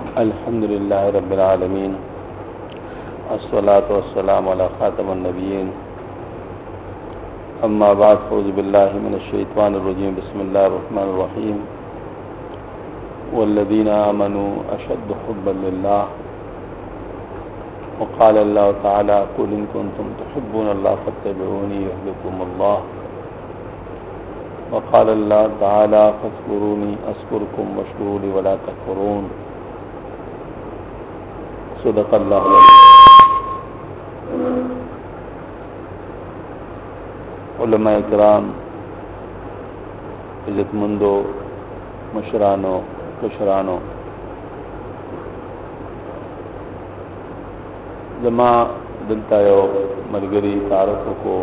الحمد لله رب العالمين الصلاة والسلام على خاتم النبيين أما بعد فأعوذ بالله من الشيطان الرجيم بسم الله الرحمن الرحيم والذين آمنوا أشد حبا لله وقال الله تعالى قل إن كنتم تحبون الله فاتبعوني يحببكم الله وقال الله تعالى فاذكروني أذكركم واشكروا لي ولا تكفرون صدق الله العظيم. علماء کرام، عزتمندو، مشرانو، کشرانو، زما دلته یو ملګری تعارف کو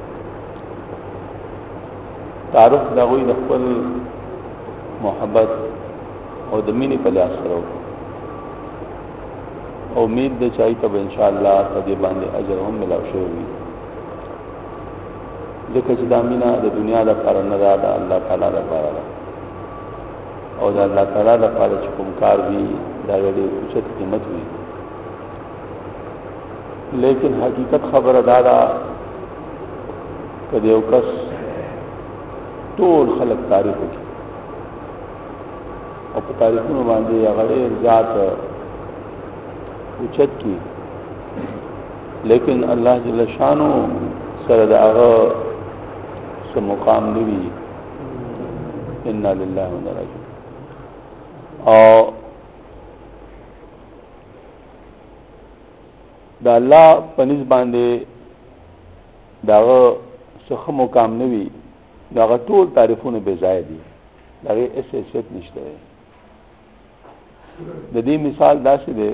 تعارف دا غوی د خپل محبت او د مینې په لحاظ سره امید ده چې ته ان شاء الله په دې باندې اجر هم ملاو شي ځکه چې دا مینا د دنیا د کار نه ده، د الله تعالی لپاره ده او د الله تعالی لپاره چې کوم کار وي دا یو ډېر اوچت قیمت وي. لیکن حقیقت خبره دا ده که یو کس ټول خلق تعریف وکړي او په تعریفونو باندې هغه ډېر ذات اوچت کی، لیکن الله جل شانو سره دا هغه سم مقام دی. ان لله و انا راجعون. او دا الله پنځ باندې داغه څخه مقام نوي، داغه ټول تعریفونه بے ځای دي، داغه هیڅ حیثیت نشته. د دې مثال داسې دی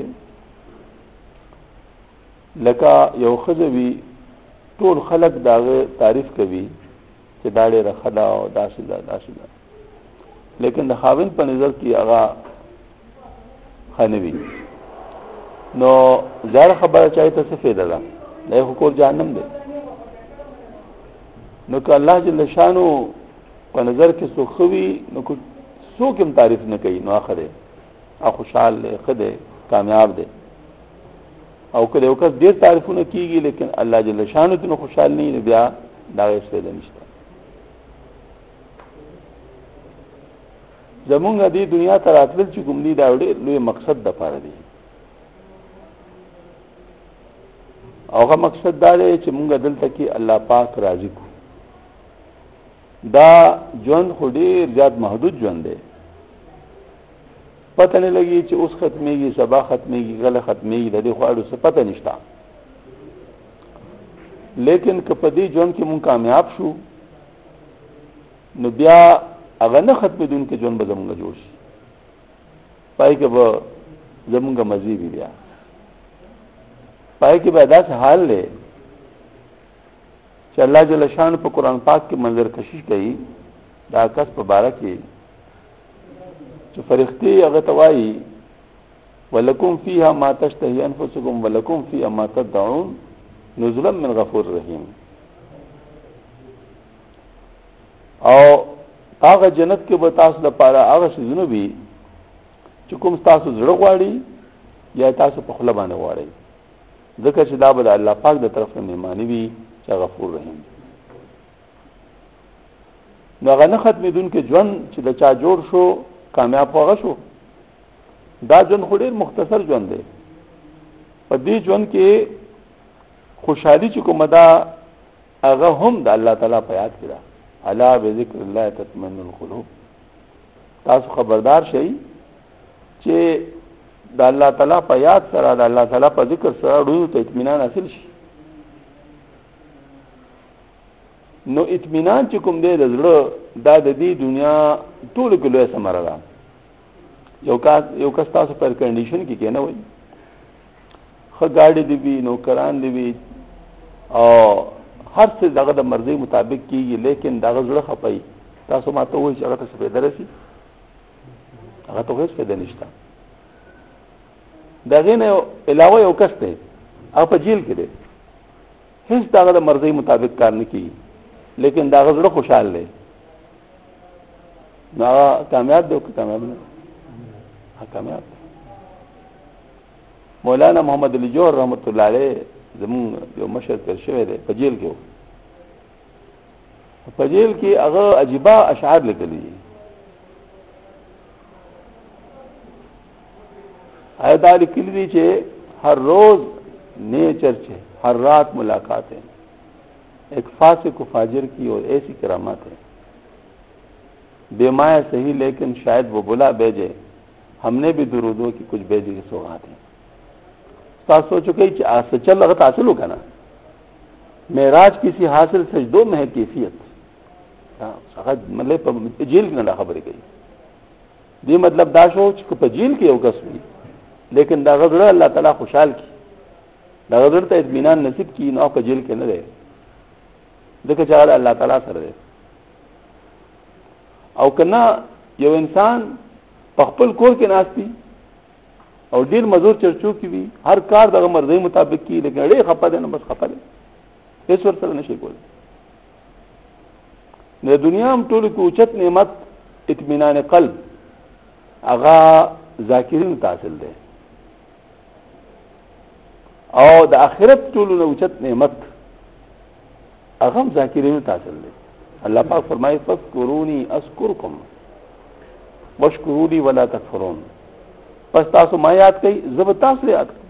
لکه یو خزوی ټول خلق داغه تعریف کوي چې دا ډېر خدا او داسې ده، لیکن د خاوند په نظر کې هغه خنوي، نو ځړ خبره چای ته څه فایده ده؟ دا یو کور جهنم دی. نو که الله جل شانو په نظر کې سوخوي نو کو څوک هم تعریف نه کوي، نو اخره خوشحال دی، خدای کامیاب دی. او کله یو کس ډیر تعریفونه کیږي لیکن الله جل شانو ته خوشحال نه بیا دا هیڅ فایده نشته. زمونږ د دنیا تر راتلل چې کوم دي دا ډېر لوی مقصد د پاره دی. اوغه مقصد دا دی چې مونږ دلته کې الله پاک راضي کو. دا ژوند خو ډېر زیات محدود ژوند دی، پته نه لګي چې اوس ختميږي، سبا ختميږي، غل ختميږي، د دې خواړو څه پته نشته. لیکن که په دې ژوند کې مونږ کامیاب شو نو بیا هغه نه ختمېدونکي ژوند به زمونږ جوړ شي، پای کې به زمونږ مزي وي. بیا پای کې به داسې حال دی چې الله جل شانو په قرآن پاک کې منظر کشش کوي دا کس په باره کې چې فرښتې هغه توایي ولکم فیها ما تشتهی انفسکم ولکم فیها ما تدعون نزلا من غفور رحیم. او هغه جنت کې به تاسو لپاره هغه شیزونه وي چې کوم تاسو زړه غواړي یا تاسو په خپل باندې غواړي، ځکه چې دا به الله پاک د طرف نه مهمانی وي چې غفور رحیم. نو هغه نه ختمېدونکي ژوند چې د چا جوړ شو کامیاب هوغه شو، دا ژوند خو ډېر مختصر ژوند دی. په دې ژوند کې خوشحالي چې کومه ده هغه هم د الله تعالی په یاد کې ده. الا بذکر الله تطمئن القلوب. تاسو خبردار شئ چې د الله تعالی په یاد سره، د الله تعالی په ذکر سره روح ته اطمینان حاصل شي. نو اطمینان چې کوم دی د زړه دا د دې دنیا ټول کې لوی ثمره ده. یو کس تاسو پر کنډیشن کې کنه وای خو ګاډي دی وی، نوکران دی وی، او هر څه دغه د مرزي مطابق کیږي، لیکن دغه زړه خپای تاسو ماته وای چې هغه څه پیدا رسی، هغه ته هیڅ پیدا نشته. دغه نه علاوه یو کس ته هغه په جیل کې دی، هیڅ دغه د مرزي مطابق کار نه کوي، لیکن دغه زړه خوشاله دی. نو کامیاب دی او کامیاب نه کامیاب دی. مولانا محمد علي جوهر رحمت الله علیه زمون یو مشر تر شوی دی په جیل کې په جیل کې هغه عجیبه اشعار لیکلي دا لیکلي دي چې हर रोज नए चर्चे, हर रात मुलाकातें, एक फासिक व फाजिर की और ऐसी करामातें, बेमाया सही लेकिन शायद वो बुला भेजे, हमने भी दुरूदों की कुछ भेजी की सौगातें। साथ सोचो कि चल लगत हासिल होगा ना, मेराज किसी हासिल सजदों में है कैफियत, मतलब जेल की ना खबर गई दी मतलब दाशो जेल की अवकस हुई लेकिन दा गजरा अल्लाह ताला खुशहाल की दा गजर ته اطمینان نصیب کی نو په جیل کې نه دی ځکه چې الله تعالی سره دی او کنا یو انسان په خپل کور کې ناشتي او ډیر مزور چرچو کی وی هر کار دغه مرزي مطابق کی لیکن اړې خپه ده نه بس خپه ده هیڅ ورته نشي کول د دنیا هم ټول کو اوچت نعمت اطمینان قلب اغا ذاکرین حاصل ده او د اخرت ټول نو اوچت نعمت اغم ذاکرین حاصل ده الله پاک فرمایي فذكروني اذكركم واشكروا لي ولا تكفرون پس تاسو ما یاد کړئ زب تاسو یاد کړئ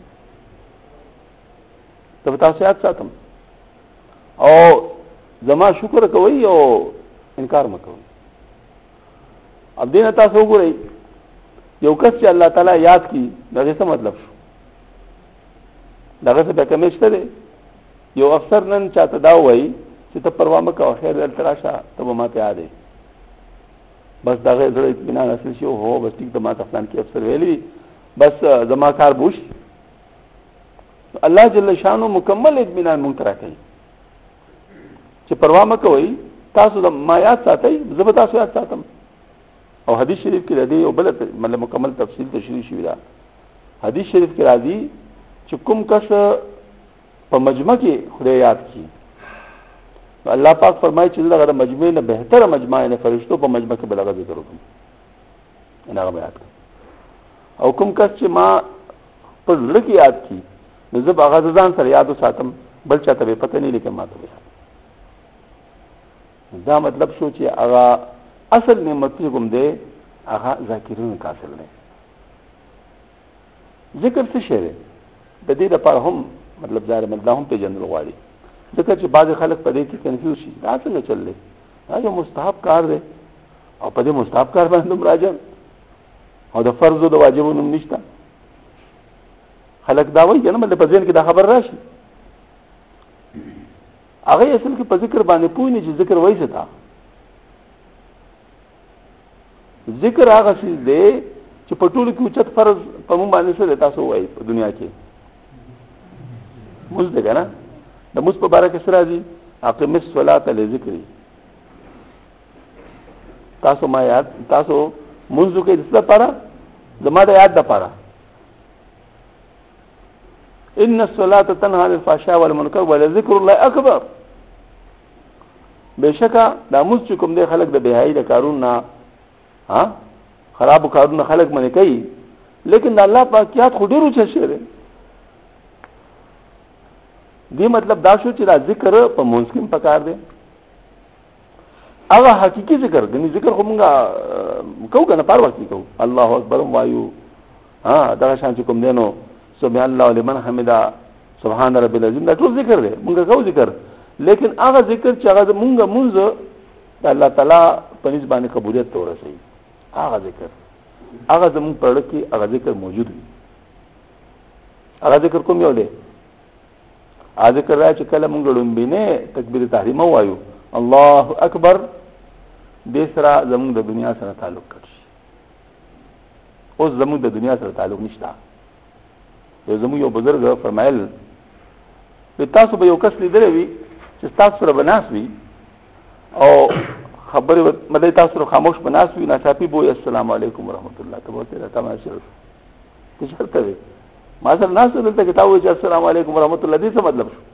زب تاسو یاد ساتم او زما شکر کوي او انکار مکوئ اب دین تاسو وګورئ یو کس چې الله تعالی یاد کی دغه څه مطلب شو دغه څه به کمشته دی یو افسر نن چاته دا وایي چې ته پروا مکه او خیر التراشه ته ما ته یادې بس دغه زړه اطمینان حاصل شي هو بس ټیک د ما افغان کې افسر ویلي بس زما کار بوش الله جل شانو مکمل اطمینان مونږ ترا کوي چې پروا مکه وایي تاسو د ما یاد ساتئ زه به تاسو یاد ساتم او حدیث شریف کې راځي او بل مطلب مکمل تفصیل تشریح شوی دا حدیث شریف کې راځي چې کوم کس په مجمع کې خدای یاد کی الله پاک فرمایي چې دغه مجمع نه بهتره مجمع نه فرشتو په مجمع کې بلغه ذکر وکړي نه هغه یاد او کوم کس چې ما په لږ کې یاد کی نو زه هغه ځان سره یاد وساتم بل چاته به پته نه لیکم ما ته دا مطلب شو چې هغه اصل نعمت کوم دی هغه ذاکرین حاصل نه ذکر څه شی دی د دې لپاره هم مطلب ظاهر مطلب هم په جنرال غواړي ځکه چې بعض خلک په دې کې کنفیوز شي دا څنګه چللې دا یو مستحب کار دی او په دې مستحب کار باندې راځي او د فرض او د واجبونو نشته خلک دا وایي نه مطلب په ځین کې دا خبر راشي هغه اصل کې په ذکر باندې پوه نه چې ذکر وایي څه تا ذکر هغه څه دی چې په ټولو کې اوچت فرض په مون باندې څه تاسو وایي په دنیا کې موږ دې کنه د موږ په باره کې سره دي اقیم الصلاه لذکری تاسو ما یاد تاسو منځو کې د څه لپاره زما د یاد لپاره ان الصلاه تنهى عن الفحشاء والمنکر ولذکر الله اکبر بشکا دا موږ کوم دي خلک د بهایي د کارون نه ها خراب کارونه خلک منې کوي لیکن الله پاک یاد خو ډیرو څه شي دی مطلب دا شو چې دا ذکر په منسکم پکار دی هغه حقيقي ذکر غني ذکر خو مونږه کو کنه پر وخت کو الله اکبر وایو ها دا شان چې کوم دینو سبحان الله لمن حمدا سبحان رب العظیم دا ټول ذکر دی مونږه کو ذکر لیکن هغه ذکر چې هغه مونږه مونږ الله تعالی په نسبت باندې قبولیت تورسي هغه ذکر هغه زمون پر کې هغه ذکر موجود دی هغه ذکر کوم یو دی ذکر را چې کله مونږ لومبینه تکبیر تحریم وایو الله اکبر دې سره زموږ د دنیا سره تعلق کوي او زموږ د دنیا سره تعلق نشته یو زموږ یو بزرګ فرمایل چې تاسو به یو کس لیدل وي چې تاسو سره بناس وي او خبره مده تاسو سره خاموش بناس وي ناڅاپي بو السلام علیکم ورحمت الله تبارک تماشا څه شرط دی ما سره ناس دلته کتاب وایي السلام علیکم ورحمت الله دې څه مطلب شو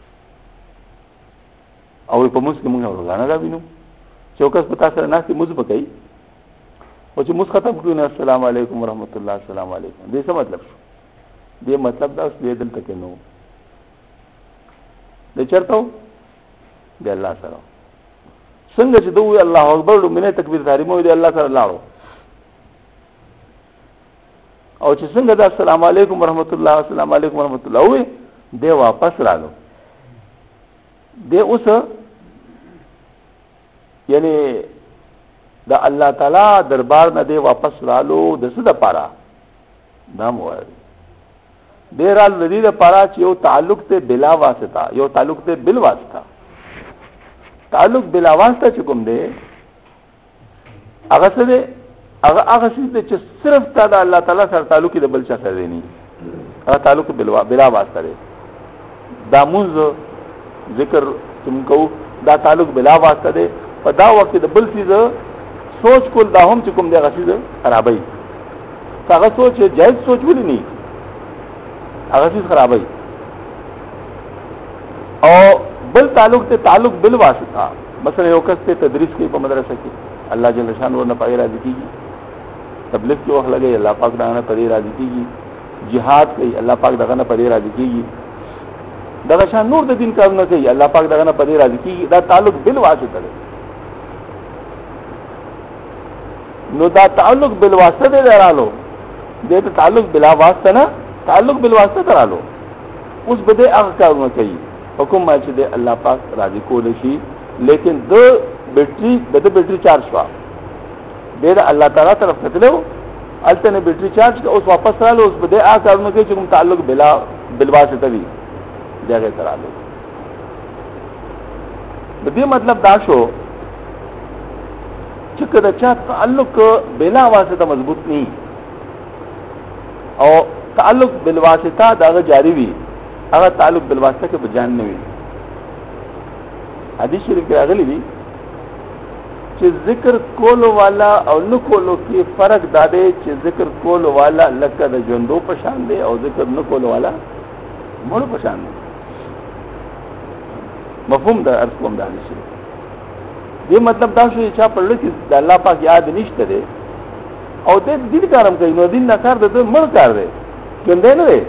او په مسلمان موږ ورغانه دا وینو چوکس پتا سره ناس موږ بکای او چې موږ ختم کړو نه السلام علیکم ورحمت الله السلام علیکم دې څه مطلب شو دې مطلب دا اوس دې دلته کې نو د چرته دی الله سره څنګه چې دوی الله اکبر لمنه تکبیر تحریمو دی الله سره لاړو او چې څنګه دا السلام علیکم ورحمت الله السلام علیکم ورحمت الله وي دی واپس رالو دی اوس یعنی دا الله تعالی دربار نه دی واپس رالو د څه د پاره دا موارد ډیرال لدی د پاره چې یو تعلق ته بلا واسطه یو تعلق ته بل واسطه تعلق بلا واسطه چې کوم دی هغه څه دی هغه څه چې صرف تا د الله تعالی سره تعلق دی بل څه سره دی نه هغه تعلق بلا واسطه دی دا مونږ ذکر تم کو دا تعلق بلا واسطه دی په دا وخت د بل څه سوچ کول دا هم چې کوم دی هغه څه خرابای هغه سوچ جائز سوچ ولې نه هغه څه خرابای او بل تعلق بل واسطه مثلا یو کس ته تدریس کوي په مدرسه کې الله جل شانه ورنه پای راځي کیږي تبلیغ کې وخت لګي الله پاک دغه نه پدې راځي کیږي jihad کوي الله پاک دغه نه پدې راځي کیږي دغه شان نور د دین کارونه کوي الله پاک دغه نه پدې راځي کیږي دا تعلق بل واسطه دی نو دا تعلق بل واسطه دی درالو دې ته تعلق بلا واسطه نه تعلق بل واسطه درالو اوس بده هغه کارونه کوي حکم ما چې دی الله پاک راضي کول شي لیکن د بیٹری چارج شوا دې الله تعالی طرف ته تلو الته نه بیٹری چارج کا اوس واپس رالو اوس بده هغه کارونه کوي چې کوم تعلق بل واسطه وي دغه ترالو د دې مطلب دا شو چې کله چا تعلق بلا واسطه مضبوط نه او تعلق بل واسطه دا جاری وي هغه تعلق بل واسطه کې بجان نه وي حدیث شریف کې راغلی دی چې ذکر کولو والا او نه کولو کې فرق دا دی چې ذکر کولو والا لکه د ژوندو په شان دی او ذکر نه کولو والا مړو په شان دی مفهوم دا ارث کوم دا نشي دې مطلب دا شو چې په لړ کې د الله پاک یاد نشته دی او دې دین کارم کوي نو دین نه کار د مړ کار دی څنګه نه دی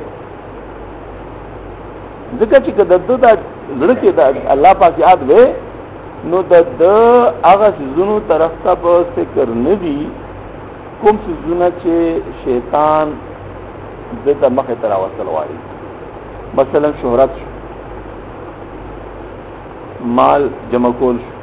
ځکه چې د لړ کې د الله پاک یاد وې نو د هغه زونو طرف ته په فکر نه دی کوم زونه چې شیطان د مخه تر وصل وایي مثلا شهرت شو مال جمع کول شو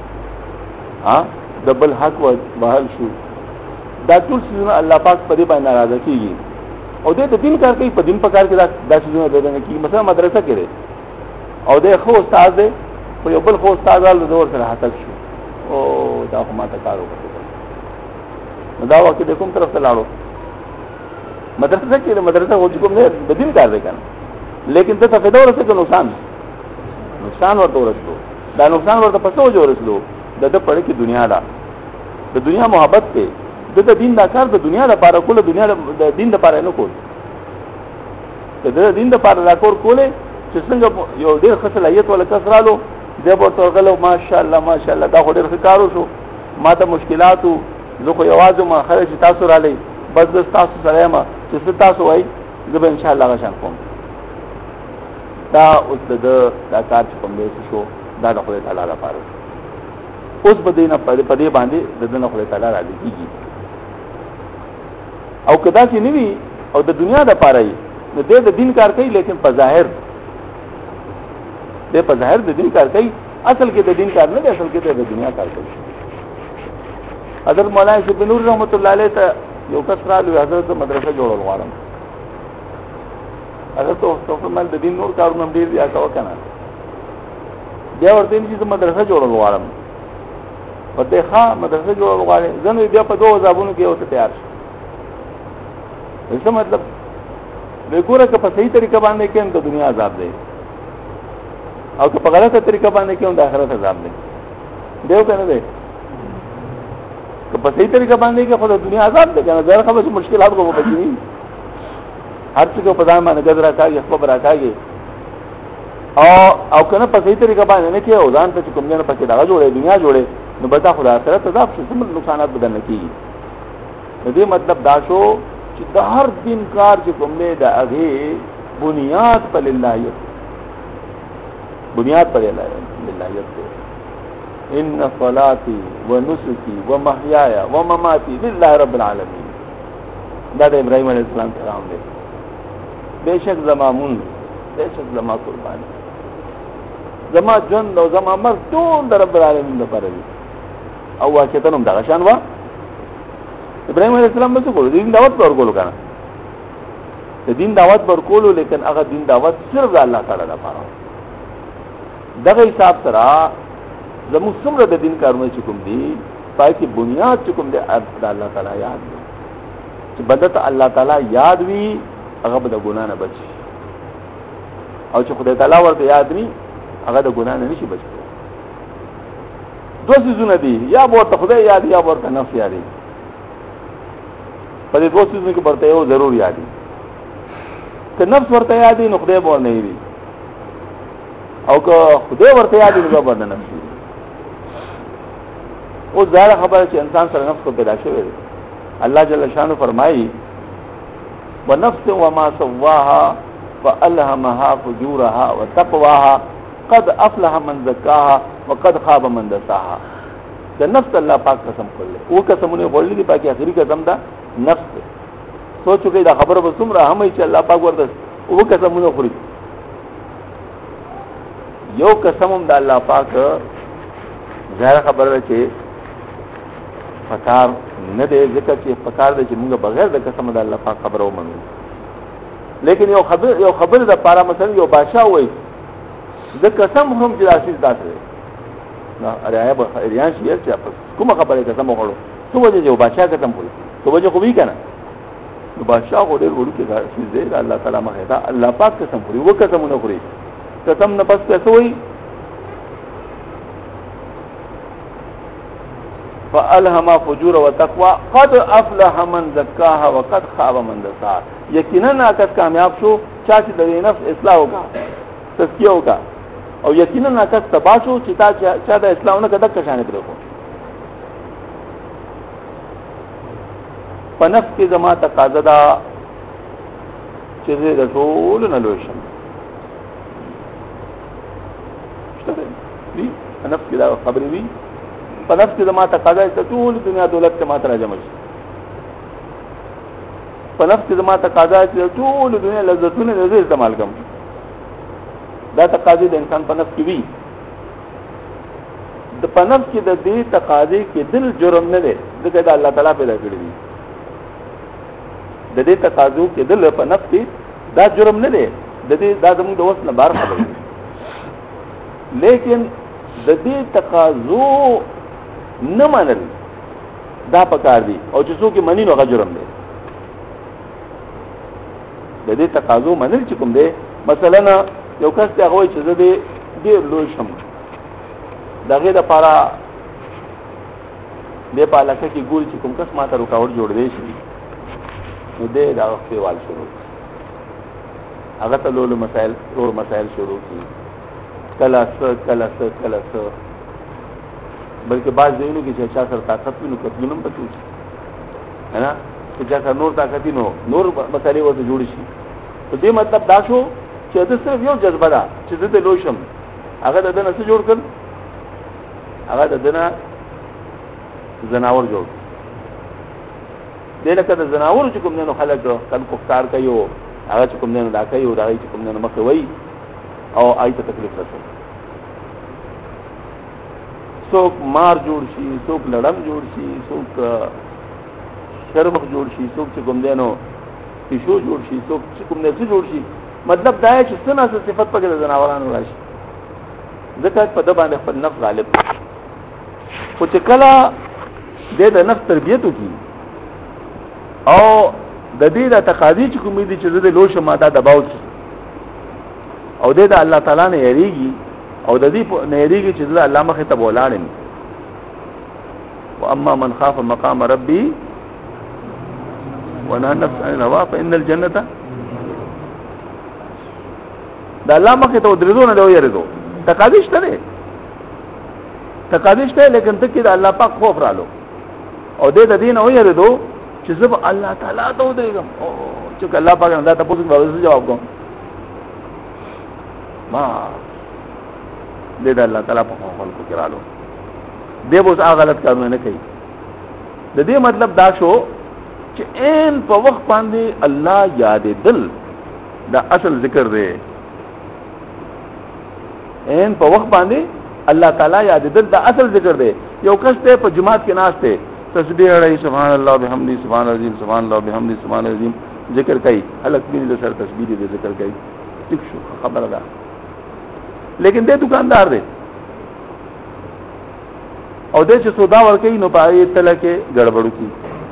دبل حق و بحال شو دا ټول څه الله پاک په دې باندې ناراضه کیږي او دې د دین کار کوي په دین په کار کې دا څه نه دی نه کی مثلا مدرسه کې او دې خو استاد دی په یو بل خو استاد له دور سره حاصل شو او دا خو ما ته کار وکړ نو دا وخت د کوم طرف ته لاړو مدرسه کې مدرسه هو چې کوم نه د دین کار دی کنه لیکن ته فائدہ ورسره نقصان ورته ورسلو دا نقصان ورته پسو جوړسلو د پړ کې دنیا دا د دنیا محبت ته د دین دا کار د دنیا لپاره کول دنیا د دین لپاره نه کول د دین لپاره لا کولې چې څنګه یو ډېر خصلایت ولا کسرالو د ورته غلو ماشاءالله ماشاءالله دا ډېر ښکارو شو ما ته مشکلاتو زه خو یوازې ما خرج تاسو را لې بس د تاسو سره ما چې تاسو وای زه به ان شاء الله غشان کوم دا اوس دا کار چې کوم دی شو دا د خدای تعالی لپاره اوس بدینه په دې باندې د دنیا خدای تعالی راځي کیږي او کدا چې نیوي او د دنیا د پاره نو د دین کار کوي لیکن په ظاهر د دین کار کوي اصل کې د دین کار نه دی اصل کې د دنیا کار کوي حضرت مولانا شیخ نور رحمت الله علیه ته یو کس راغلی حضرت مدرسه جوړول غواړم اگر تو مل د دین نور کارونه ډیر بیا کا وکنه بیا ورته چې مدرسه جوړول غواړم پته ښه مدرسه جوړول غواړم ځنه بیا په دوه ځابونو کې اوته تیار شي څه مطلب وګوره که په صحیح طریقه باندې کې د دنیا عذاب دی او که په غلطه طریقه باندې کې د آخرت عذاب دی دیو کنه دی که په صحیح طریقه باندې کې خو د دنیا عذاب دی کنه ځکه خبره مشکلات کو بچي هر څه په ځان باندې غذر راکاږي خبر راکاږي او کنه په صحیح طریقه باندې نه کې او ځان ته کوم نه پکې دا جوړه دنیا جوړه نو بتا خدا آخرت عذاب شي څه نقصانات بدل نه کیږي دې مطلب دا شو چې د هر دین کار چې کوم دی د هغه بنیاد په للهیت بنیاد پر للهیت دی. ان صلاتي ونسكي ومحياي ومماتي لله رب العالمین. دا د ابراهيم عليه السلام پیغام دی. بشک زما مون بشک زما قرباني زما ژوند او زما مرګ ټول د رب العالمین لپاره دی. او واقعا هم دا شان وا ابراهيم عليه السلام څه کول؟ دین دعوت ورکول کنه. د دین دعوت ورکول لیکن هغه دین دعوت صرف الله تعالی لپاره. دغه حساب سره زموږ څومره د دین کارونه چې کوم دي پای کې بنیاد چې کوم دي د الله تعالی یاد دی. چې بدت الله تعالی یاد وي هغه به د ګناه نه بچي. او چې خدای تعالی ورته یاد ني هغه د ګناه نه نشي بچي. دوه څه دي یا ورته خدای یاد یا ورته نفس یاد. په دې دوه څه کې ورته یو ضرور یاد دي. که نفس ورته یاد نو خدای به نه وي. او که خدای ورته یاد نو به نه نفس. او ځاله خبره چې انسان سره نفس کو پیدا شوی دی. الله جل شانو فرمایي ونفس وما سواها فألهمها فجورها وتقواها قد افلح من زكاها وقد خاب من دساها. د نفس الله پاک قسم کړل او قسمونه وړل دي پاکي اخري قسم دا نفس. سوچو کې دا خبره به څومره هم چې الله پاک ورته او قسمونه خوري. یو قسم د الله پاک ظاهر خبره چې پکار نه دی ځکه چې پکار دی چې موږ بغیر د قسم د الله پاک خبرو ومنو. لیکن یو خبر د پاره مثلا یو بادشاہ وای د قسم هم چې راشي داسې نه اریا به اریان شي چې کومه خبره قسم وکړو څه وجه یو بادشاہ قسم کوي څه وجه خو وی کنه نو بادشاہ غوډر ورو کې دا شي دی الله تعالی مخه دا الله پاک قسم کوي و قسمونه کوي قسم نه پس څه وای فالهما فجور وتقوا قد افلح من زكاها وقد خاب من دساها. یقینا ناکس کامیاب شو چا چې د نفس اصلاح وکا تزکیه وکا او یقینا ناکس تباہ شو چې چا د اصلاح نه کډک شانه کړو. په نفس کې زما تقاضا دا چې د ټول نه لوي شم. شته دی نفس کې دا خبرې وی په نفس کې زما تقاضا چې ټول دنیا دولت ته ماته راځم. په نفس کې زما تقاضا چې ټول دنیا لذتونه دې استعمال کوم. دا تقاضا د انسان په نفس کې وی. د په نفس کې د دې تقاضا کې دل جرم نه دی ځکه دا الله تعالی پیدا کړی دی. د دې تقاضا کې دل په نفس کې دا جرم نه دی. د دې دا زموږ د وس نه بار خبره ده. لیکن د دې تقاضا نه منل دا پکار دي او چې څوک منی نو غجرم دی. د دې تقاضا منل چې کوم دی مثلا یو کس ته هغه چې زه دې لوی شم دغه د پاره دې په علاقه کې ګول چې کوم کس ماته رکاوټ جوړ دی شي نو دې دا خپل شروع هغه ته لولو مسائل شروع کی کلا څه بلکې بعض دیونو کې چې چا سره طاقت وي نو کتلونم بچو ہے نا چې چا سره نور طاقت نو نور مسالې ورته جوړ شي. په دې مطلب دا شو چې د صرف یو جذبه ده چې د لوشم هغه د دنه څه جوړ کړ هغه د دنه زناور جوړ دې لکه د زناور چې کوم نه خلک خلکو ښکار کوي هغه چې کوم نه دا کوي او دا چې کوم نه مخه وي او آیت تکلیف رسول. څوک مار جوړ شي څوک لړم جوړ شي څوک شرمخ جوړ شي څوک چې کوم دینو پیشو جوړ شي څوک چې کوم نه جوړ شي. مطلب دا چې څنګه صفت پکې د جناورانو راشي ځکه په د باندې خپل نفس غالب خو چې کله د نفس تربیت وکړي او د دې د تقاضي چې کومې دي چې د لوشه ماده دباو شي او د الله تعالی نه یریږي او د دې نه یریږي چې د الله مخه ته بولاړي. واما من خاف مقام ربي ونهى النفس عن الهوى فان الجنه دا الله مخه ته درځو نه دی یریدو تقاضي شته لیکن ته کې د الله پاک خوف رالو او د دین او یریدو چې زب الله تعالی ته ودرېږم او چې الله پاک نه تاسو به جواب کوم ما دې الله تعالی په خلکو کې رالو دې به اوس غلط کارونه نه کوي د دې مطلب دا شو چې ان په وخت باندې الله یاد دل دا اصل ذکر دی ان په وخت باندې الله تعالی یاد دل دا اصل ذکر دی یو کس ته په جماعت کې ناس ته تسبیح اړای سبحان الله بحمدی سبحان العظیم سبحان الله بحمدی سبحان العظیم ذکر کوي الک دې سره تسبیح دې ذکر کوي ٹھیک شو خبره ده لیکن دې دکاندار دی او دې چې سودا ورکې نو پای تل کې ګړبړ کی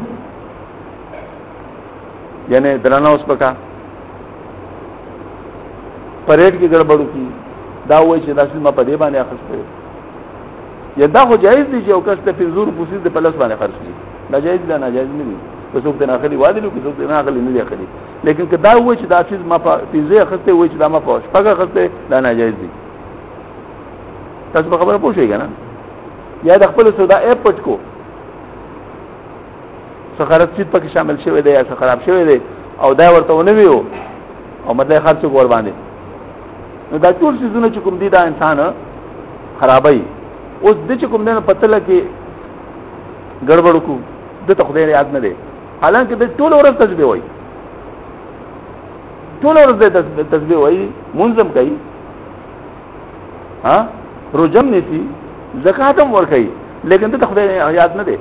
یعنی درانه اوس پکا پریډ کې ګړبړ کی دا وایي چې داسې ما په دې باندې اخسته یا دا خو جایز دي چې او کس ته فزور پوسید په پلس باندې خرج کړي ناجایز ده ناجایز نه دي په څوک ته ناخلي وادي نو په څوک ته ناخلي نه دي اخلي لیکن که دا وایي چې دا چیز ما په پیزه اخسته وایي چې دا ما په شپږه اخسته دا ناجایز دي تاسو په خبره پوه شئ کنه یا د خپل سودا اپ پټ کو سخرت چیت پکې شامل شوی دی یا خراب شوی دی او دا ورته ونه ویو او مطلب خرڅ کول باندې نو دا ټول څه چې کوم دي دا انسان خرابای اوس د چې کوم نه پته لګي ګړبړ کو د ته خدای یاد نه دی حالانکه د ټول ورځ تسبیح وای ټول ورځ د تسبیح وای منظم کوي ها روزم نسی زکات هم ور کوي لیکن د خدای یاد نه دی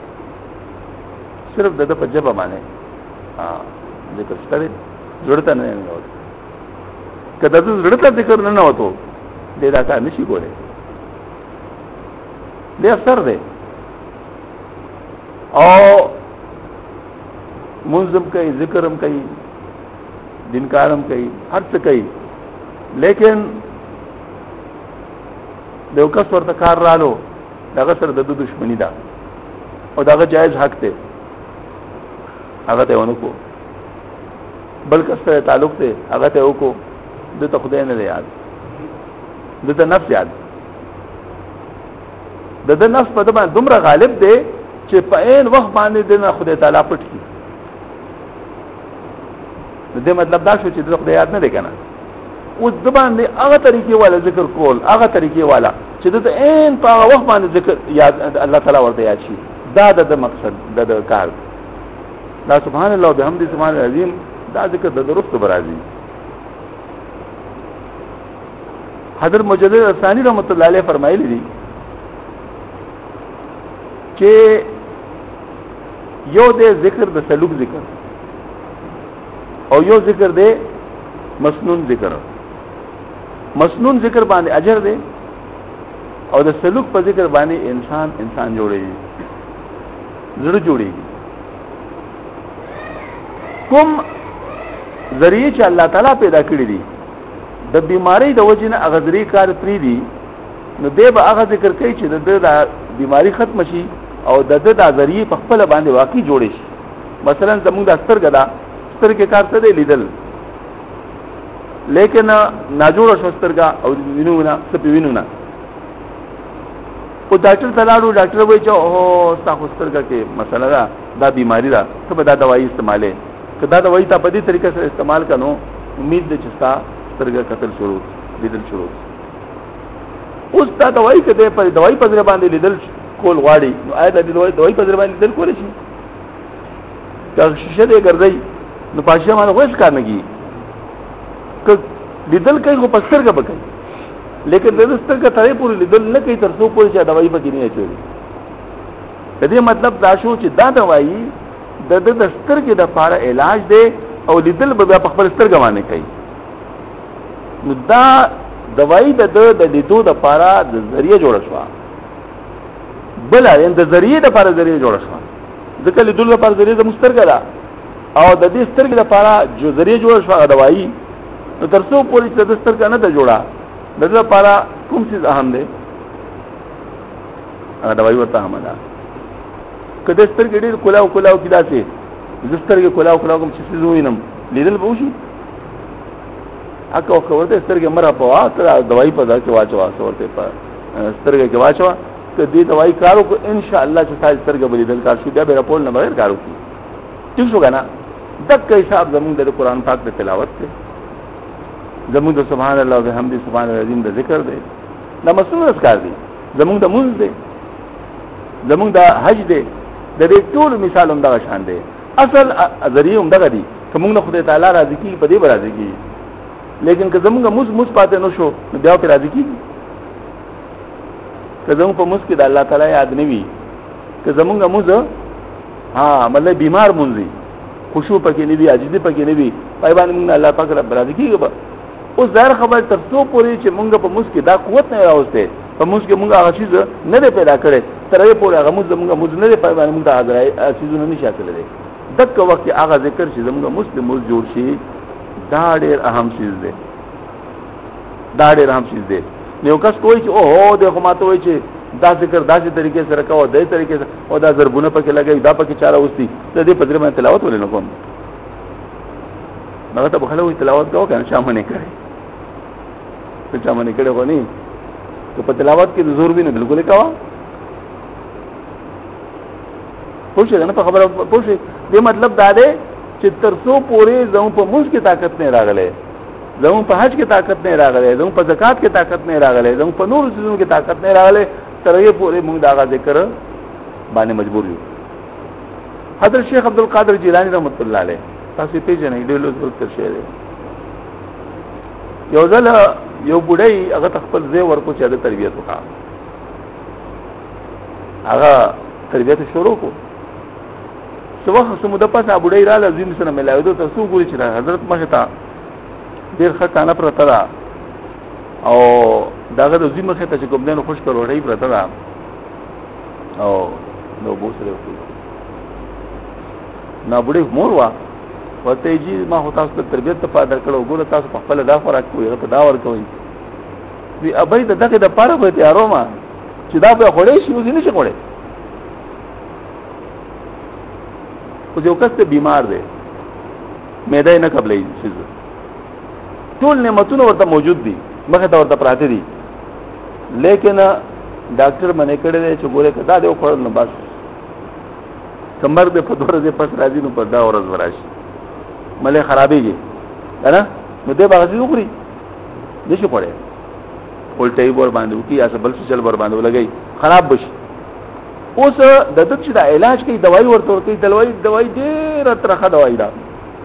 صرف د په جبه باندې ها ذکر ستاره ضرورت نه نه وته کله د ضرورت ذکر نه وته د دا کار نشي کوله دې اثر دی او منظم کوي ذکرم کوي دینکارم کوي هر څه کوي لیکن دیو کس ورته کار رالو دغه سره د دشمنی ده او دغه جایز حق ته هغه ته ونکو بل کس سره تعلق ته هغه ته وکړو د ته خدای نه یاد د ته نفس یاد د نفس په دمه دومره غالب دی چې په عین وخت باندې د خدای تعالی پټ کی د دې مطلب دا شو چې د خدای یاد نه دی کنه اوس د باندې هغه طریقې والا ذکر کول هغه طریقې والا چې د عین په هغه وخت باندې ذکر یاد الله تعالی ورته یاد شي دا د مقصد د کار دا سبحان الله وبحمده سبحان العظیم دا ذکر د درست برازي حضرت مجدد ثانی رحمت الله علیه فرمایلی دي چې یو د ذکر د سلوک ذکر او یو ذکر د مسنون ذکر مسنون ذکر باندې اجر دی او د سلوک په ذکر باندې انسان جوړي زړه جوړي کوم ذریعہ چې الله تعالی پیدا کړی دي د بیماری د وجې نه اغذری کار پری دي نو دې به هغه ذکر کوي چې د بیماری ختم شي او د ذریعہ په خپل باندې واقعي جوړي شي مثلا زموږ د سترګه دا سترګې کار څه دی لیدل لیکن ناجوړه شسترګه او وینونه سپي وینونه او ډاکټر تلاړو ډاکټر وایي چې اوه تاسو سترګه کې مسله ده دا بیماری ده ته به دا دوايي استعماله کدا دوايي ته په دې طریقې سره استعمال کنو امید ده چې تاسو سترګه قتل شروع لیدل شروع اوس دا دوايي کده په دوايي په ځای باندې لیدل کول غواړي نو آیا د دوايي په ځای باندې لیدل کول شي دا شیشه دې ګرځي نو پاشا باندې وښ کار نه کی ک لیدل کوي خو پسترګه بکای لیکن د سترګه ترې پورې لیدل نه کوي تر څو پورې چې دوايي پکې نه اچوي د دې مطلب دا شو چې دا دوايي د سترګې د لپاره علاج دی او لیدل به په خپل سترګه باندې کوي نو دا دوايي د لیدو د لپاره د ذریعہ جوړ شو بل ان د ذریعہ د لپاره ذریعہ جوړ شو ځکه لیدل لپاره ذریعہ د مسترګه ده او د دې سترګې لپاره جو ذریعہ جوړ شو دوايي نو تر څو پورې چې د سترګه نه ته جوړه دغه لپاره کوم څه اهم دی هغه دوايي ورته هم ده کله سترګې ډېر کولاو کیدا سي سترګې کولاو کوم چې څه وینم لیدل به وشي اکه ورته سترګې مره په واته دوايي په ځای کې واچوا ورته په سترګې کې واچوا که دې دوايي کارو کو ان شاء الله چې تاسو سترګې بلیدل کار شو بیا به راپول نه بغیر کارو کی ټیک شو کنه دغه حساب زمونږ د قرآن پاک د تلاوت ته زمونږ د سبحان الله وبحمده سبحان العظیم د ذکر دی دا مسنون اذکار دي زمونږ د منځ دی زمونږ د حج دی د دې ټول مثال هم دغه شان دی اصل ذریعہ هم دغه دي کومه خدای تعالی راضي کی په دې راضي کی لیکن که زمونږ مز پاتې نو شو بیا په راضي کی که زمونږ په مز کې د الله تعالی یاد نه وي که زمونږ مز مطلب بیمار مونږي خشوع پکې نه وي عاجزي پکې نه وي پای باندې موږ الله پاک رب راضي کیږي اوس ظاهر خبر تر څو پورې چې موږ په مز کې دا قوت نه راوسته په مز کې موږ هغه چیز نه پیدا کړي تر یې پورې هغه موږ نه پای باندې موږ دا چیزونه نشي حاصلې دغه وخت هغه ذکر چې زموږ مسلم جوړ شي دا ډېر اهم شی دی دا ډېر اهم شی دی یو کس کوی چې اوه دغه ماته وای چې دا ذکر داسې طریقې سره کوو دې طریقې سره او دا ضربونه پکې لګي دا پکې چاره وستي د دې په ذریعہ باندې تلاوت ولې نه کوم نو ته په خلوی تلاوت کوو کنه شامه نه کوي ته شامه نه کړي غونی ته په تلاوت کې زور به نه بالکل کاوه پوښښ نه په خبره پوښښ دې مطلب دا دی چې ترڅو پورې زمو په موږ کې طاقت نه راغله زمو په حج کې طاقت نه راغله زمو په زکات کې طاقت نه راغله زمو په نور چیزونو کې طاقت نه راغله تر یې پورې موږ دا ذکر باندې مجبور یو حضرت شیخ عبد القادر جیلانی رحمت الله علیه تاسو پیژنئ ډېر لوی تر شه دی یو ځل یو بډای هغه خپل ځای ورکو چې د تربیت وکړه هغه تربیت شروع کو صبح سموده پس بډای را لازم سره ملایو ته تاسو ګوري چې حضرت مخه تا ډېر خطانه پرته ده او داغه د زمخه ته چې کوم دنه خوش کړوړی پرته ده او نو بوسره وکړي نو بډای مور وا وته جی ما هو تاسو ته تربیت ته پادر کړو ګوره تاسو په خپل دا خوراک کوی ته دا ور کوي وی ابای دغه د پاره به تیارو ما چې دا به خوري شي وځي نشي خوري او یو کس ته بیمار دی معده نه قبلې شي ټول نعمتونه ورته موجود دي مخه ته ورته پراته دي لیکن ډاکټر منې کړی دی چې ګوره کدا دی خورل نه بس کمر دې په دوره دې پس راځي نو په دا ورځ وراشي مله خرابېږي کنه نو دې باغې وګوري نشي پړې ولټي ور باندې وکي یا بل څه چل ور باندې ولګي خراب بشي اوس د دې چې د علاج کوي دوايي ورته ورته دوايي ډېر ترخه دوايي ده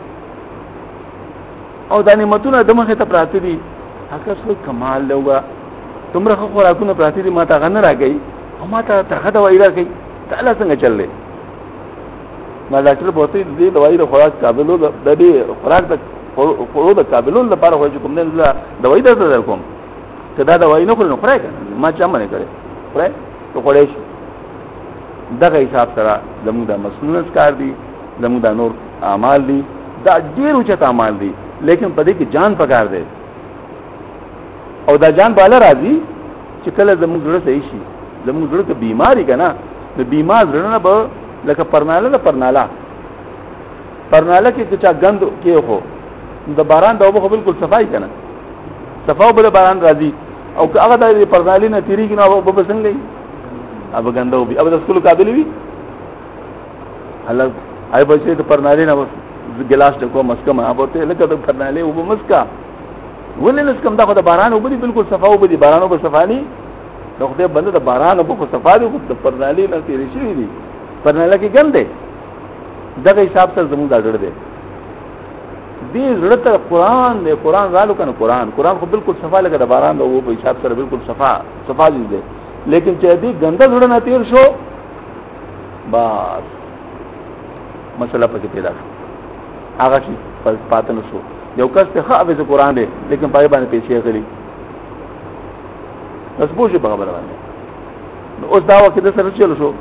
او د نعمتونو د مخه ته پراته دي هغه څه کمال لوګه تمره خوراکونه پراته دي ماته غن راګي او ماته ترخه دوايي راګي تعالی څنګه چللې ما ډاکټر بوته دې دوايي د خوراک قابلو د دې خوراک د خورو د قابلو لپاره وایي کوم نه دوايي درته کوم ته دا دوايي نه خوري نو خورای ما چا منه کړي خورای ته خورای شي دغه حساب سره زموږ د مسنون کار دي زموږ د نور اعمال دي دا ډیر اوچت اعمال دي لیکن په دې کې جان پکار دی او دا جان بالا راځي چې کله زموږ زړه صحیح شي زموږ زړه ته بیماری کنه نو بیمار زړه نه به لکه پرناله کې چې غند کې هو د باران د اوبو بالکل صفای کنه صفاو بل باران راځي او هغه د پرنالي نه تیریږي نو اوبو به څنګه وي اب غندو به اب د سکول قابل وي الله آی بچي د پرنالي نه ګلاس د کوم مسکه ما ابته لکه د پرنالي اوبو مسکه ولې نسکم دا خو د باران اوبو بالکل صفاو به دي باران اوبو صفانی نو خدای بنده د باران اوبو صفا دي د پرنالي نه تیری شي دي پرناله کې ګنده دغه حساب سره زموږ دا ډړ دی دې زړه ته قرآن رالو کنه قرآن خو بالکل صفا لګه د باران د اوبو په حساب سره بالکل صفا دي لیکن چې دې ګنده زړه نه تیر شو بس مسله پکې پیدا شو هغه شي پاتې نه شو یو کس ته حافظ قرآن دی لیکن پای باندې پیسې غلي بس پوښي په خبره باندې اوس دا وخت د سره چلو شو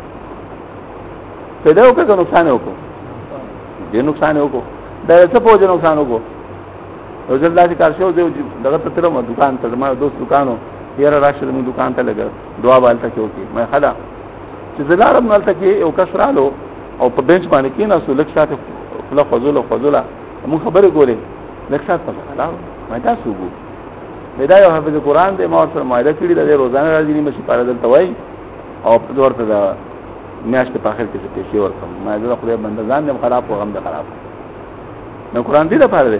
پیدا وکړه که نقصان وکړو دې نقصان وکړو دا څه په وجه نقصان وکړو روزل داسې کار شو دغه ته ترمه دکان ته ما دوست دکانو یاره راشه زموږ دکان ته لګه دعا بالته کې وکړي مې خدا چې زلارم نالته کې یو کس رالو او په بنچ باندې کې ناسو لک ساعت خلا فضوله موږ خبرې کولې لک ساعت په خلا ما تاسو وګو دا یو حافظ قرآن دې ما سره مایده کړی د روزانه راځي مې شي پاره دلته وای او ورته دا میاشت په اخر کې څه پیسې ورکم ما زه خدای بندگان دې خراب او غم دې خراب نو قران دې نه پاره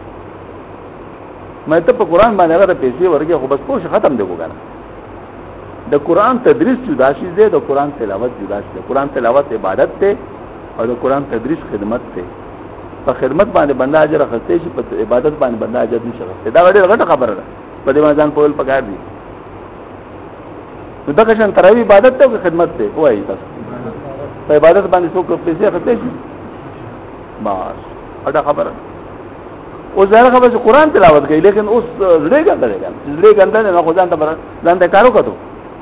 مې ته په قران باندې هغه پیسې ورګه خو بس پوښ ختم دی وګڼه د قران تدریس جدا شي دی د قران تلاوت جدا شي قران تلاوت عبادت ته او د قران تدریس خدمت ته په خدمت باندې بنده اجر اخلي شي په عبادت باندې بنده اجر نشي اخلي دا ډېر غټه خبره ده په دې باندې ځان په ول پکار دي نو دا که شان تراوی عبادت ته او خدمت ته وایي تاسو په عبادت باندې څوک پیسې اخلي شي بس اډه خبره او زه هغه به قرآن تلاوت کوي لیکن اوس زړه ګنده دی زړه ګنده نه خو ځان ته کارو کړو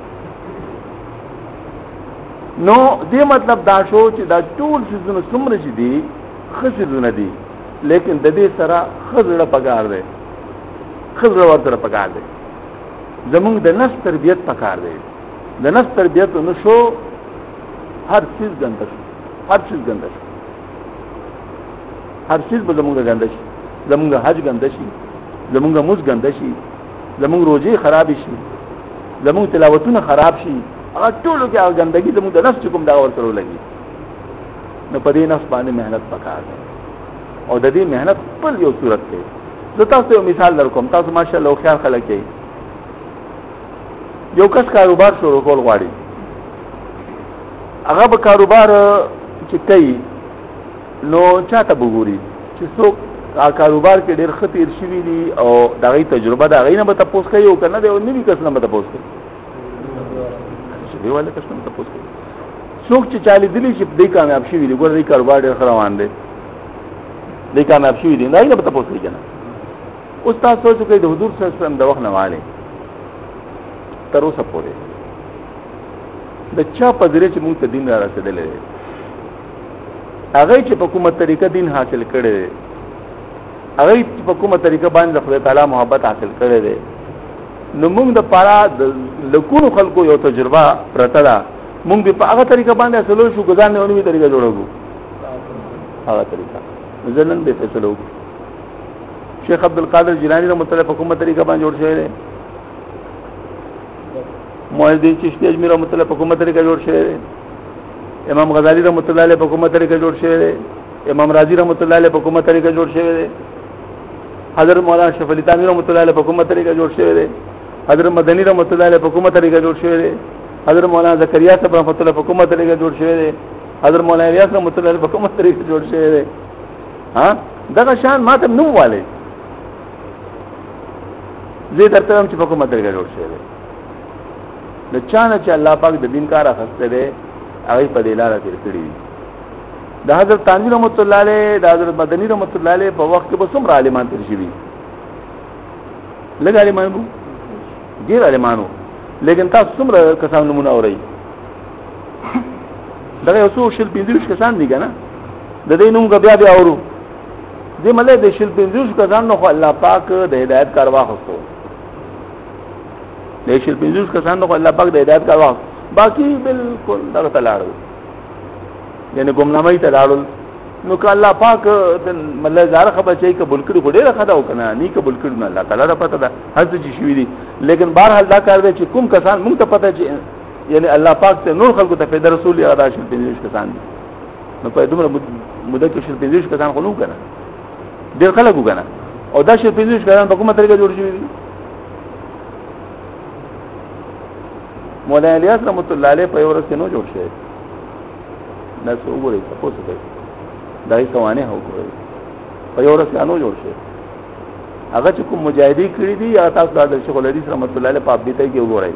نو دې مطلب دا شو چې دا ټول څه څومره شي دي خسرونه دي لیکن د دې سره خزړه پکار دی خزړه ورته پکار دی زمونږ د نفس تربيت پکار دی د نفس تربيت نو شو هر چیز ګنده شو هر چیز ګنده شو هر چیز به زمونږ ګنده شي زمونږ حج ګنده شي زمونږ موز ګنده شي زمونږ روزي خراب شي زمونږ تلاوتونه خراب شي هغه ټول کې هغه ګندګي زموږ د نفس کوم دا ور سره لګي نو په دې نفس باندې مهنت وکړه او د دې مهنت په یو صورت کې زه تاسو یو مثال درکوم تاسو ماشاءالله خیال خلک یې یو کس کاروبار شروع کول غواړي هغه به کاروبار چې کوي نو چاته وګوري چې څوک کاروبار کې ډېر خطر شوی دي او دغه تجربه دا غینه به تاسو کوي او کنه دی او نوی کس نه به تاسو کوي دیواله کس نه تاسو کوي څوک چې چالي دي چې دې کامیاب شي وي ګور دې کاروبار ډېر روان دي دې کامیاب شي دي نه به تاسو کوي کنه اوس تاسو چې د حضور صلی الله علیه وسلم د وخت نه والے تر اوسه پورې د چا په ذریعہ چې موږ ته دین را رسیدلې هغه چې په کومه طریقه دین حاصل کړي هغه په کومه طریقه باندې خدای تعالی محبت حاصل کړي دي نو موږ د پاره د لکونو خلکو یو تجربه پرته ده موږ په هغه طریقه باندې اصلو شو ګزار نه ونی طریقه جوړو هغه طریقه ځنن به فیصلو شیخ عبد القادر جیلانی رحمۃ اللہ په کومه طریقه باندې جوړ شوی دی محدث چشتی اجمیر رحمۃ اللہ په کومه طریقه جوړ شوی دی امام غزالی رحمۃ اللہ علیہ په کومه طریقه جوړ شوی دی امام رازی رحمۃ اللہ علیہ په کومه طریقه جوړ شوی دی حضرت مولانا شریف علی تانوی رحمۃ اللہ علیہ په کومه طریقه جوړ شوی دی حضرت مدنی رحمۃ اللہ علیہ په کومه طریقه جوړ شوی دی حضرت مولانا زکریا صاحب رحمۃ اللہ په کومه طریقه جوړ شوی دی حضرت مولانا الیاس رحمۃ اللہ علیہ په کومه طریقه جوړ شوی دی ها دا شان ماته نو والے زه درته هم چې په کومه طریقه جوړ شوی دی د چانه چې الله پاک د دین کار اخسته دی هغه په دلاره کې کړی د حضرت تانوی رحمۃ اللہ علیہ د حضرت مدنی رحمۃ اللہ علیہ په وخت کې به څومره عالمان تر شي لږ عالمانو ډیر عالمانو لیکن تاسو څومره کسان نمونه اورئ دا یو څو شل پینځوس کسان دي کنه د دې نوم بیا اورو دې مله د شل پینځوس کسان نو الله پاک د هدایت کار واخستو د شل پینځوس کسان نو الله پاک د هدایت کار واخ باقی بالکل دا تلاړو یعنی ګمنامي تلاړل نو که الله پاک مله زار خبر چي قبول کړي خو ډیره خدا وکنه ني قبول کړي نو الله تعالی را پته ده هر څه چې شوی دي لیکن بهر حال دا کار دی چې کوم کسان مونږ ته پته چې یعنی الله پاک ته نور خلکو ته پیدا رسول یا راشد پنځه کسان دي نو په دومره مده کې شل پنځه کسان خو نو کنه ډیر خلک وکنه او دا شل پنځه کسان په کومه طریقه جوړ شوی دي مولانا الیاس رحمۃ اللہ علیہ په ورځ کې نو جوړ شوی دا څو وګورئ تاسو ته دای توانه هو کوي په یو ورځ انو جوړ شي هغه چې کوم مجاهدی کړی دي یا تاسو د شیخ الحدیث رحمت الله علیه په بیته کې وګورئ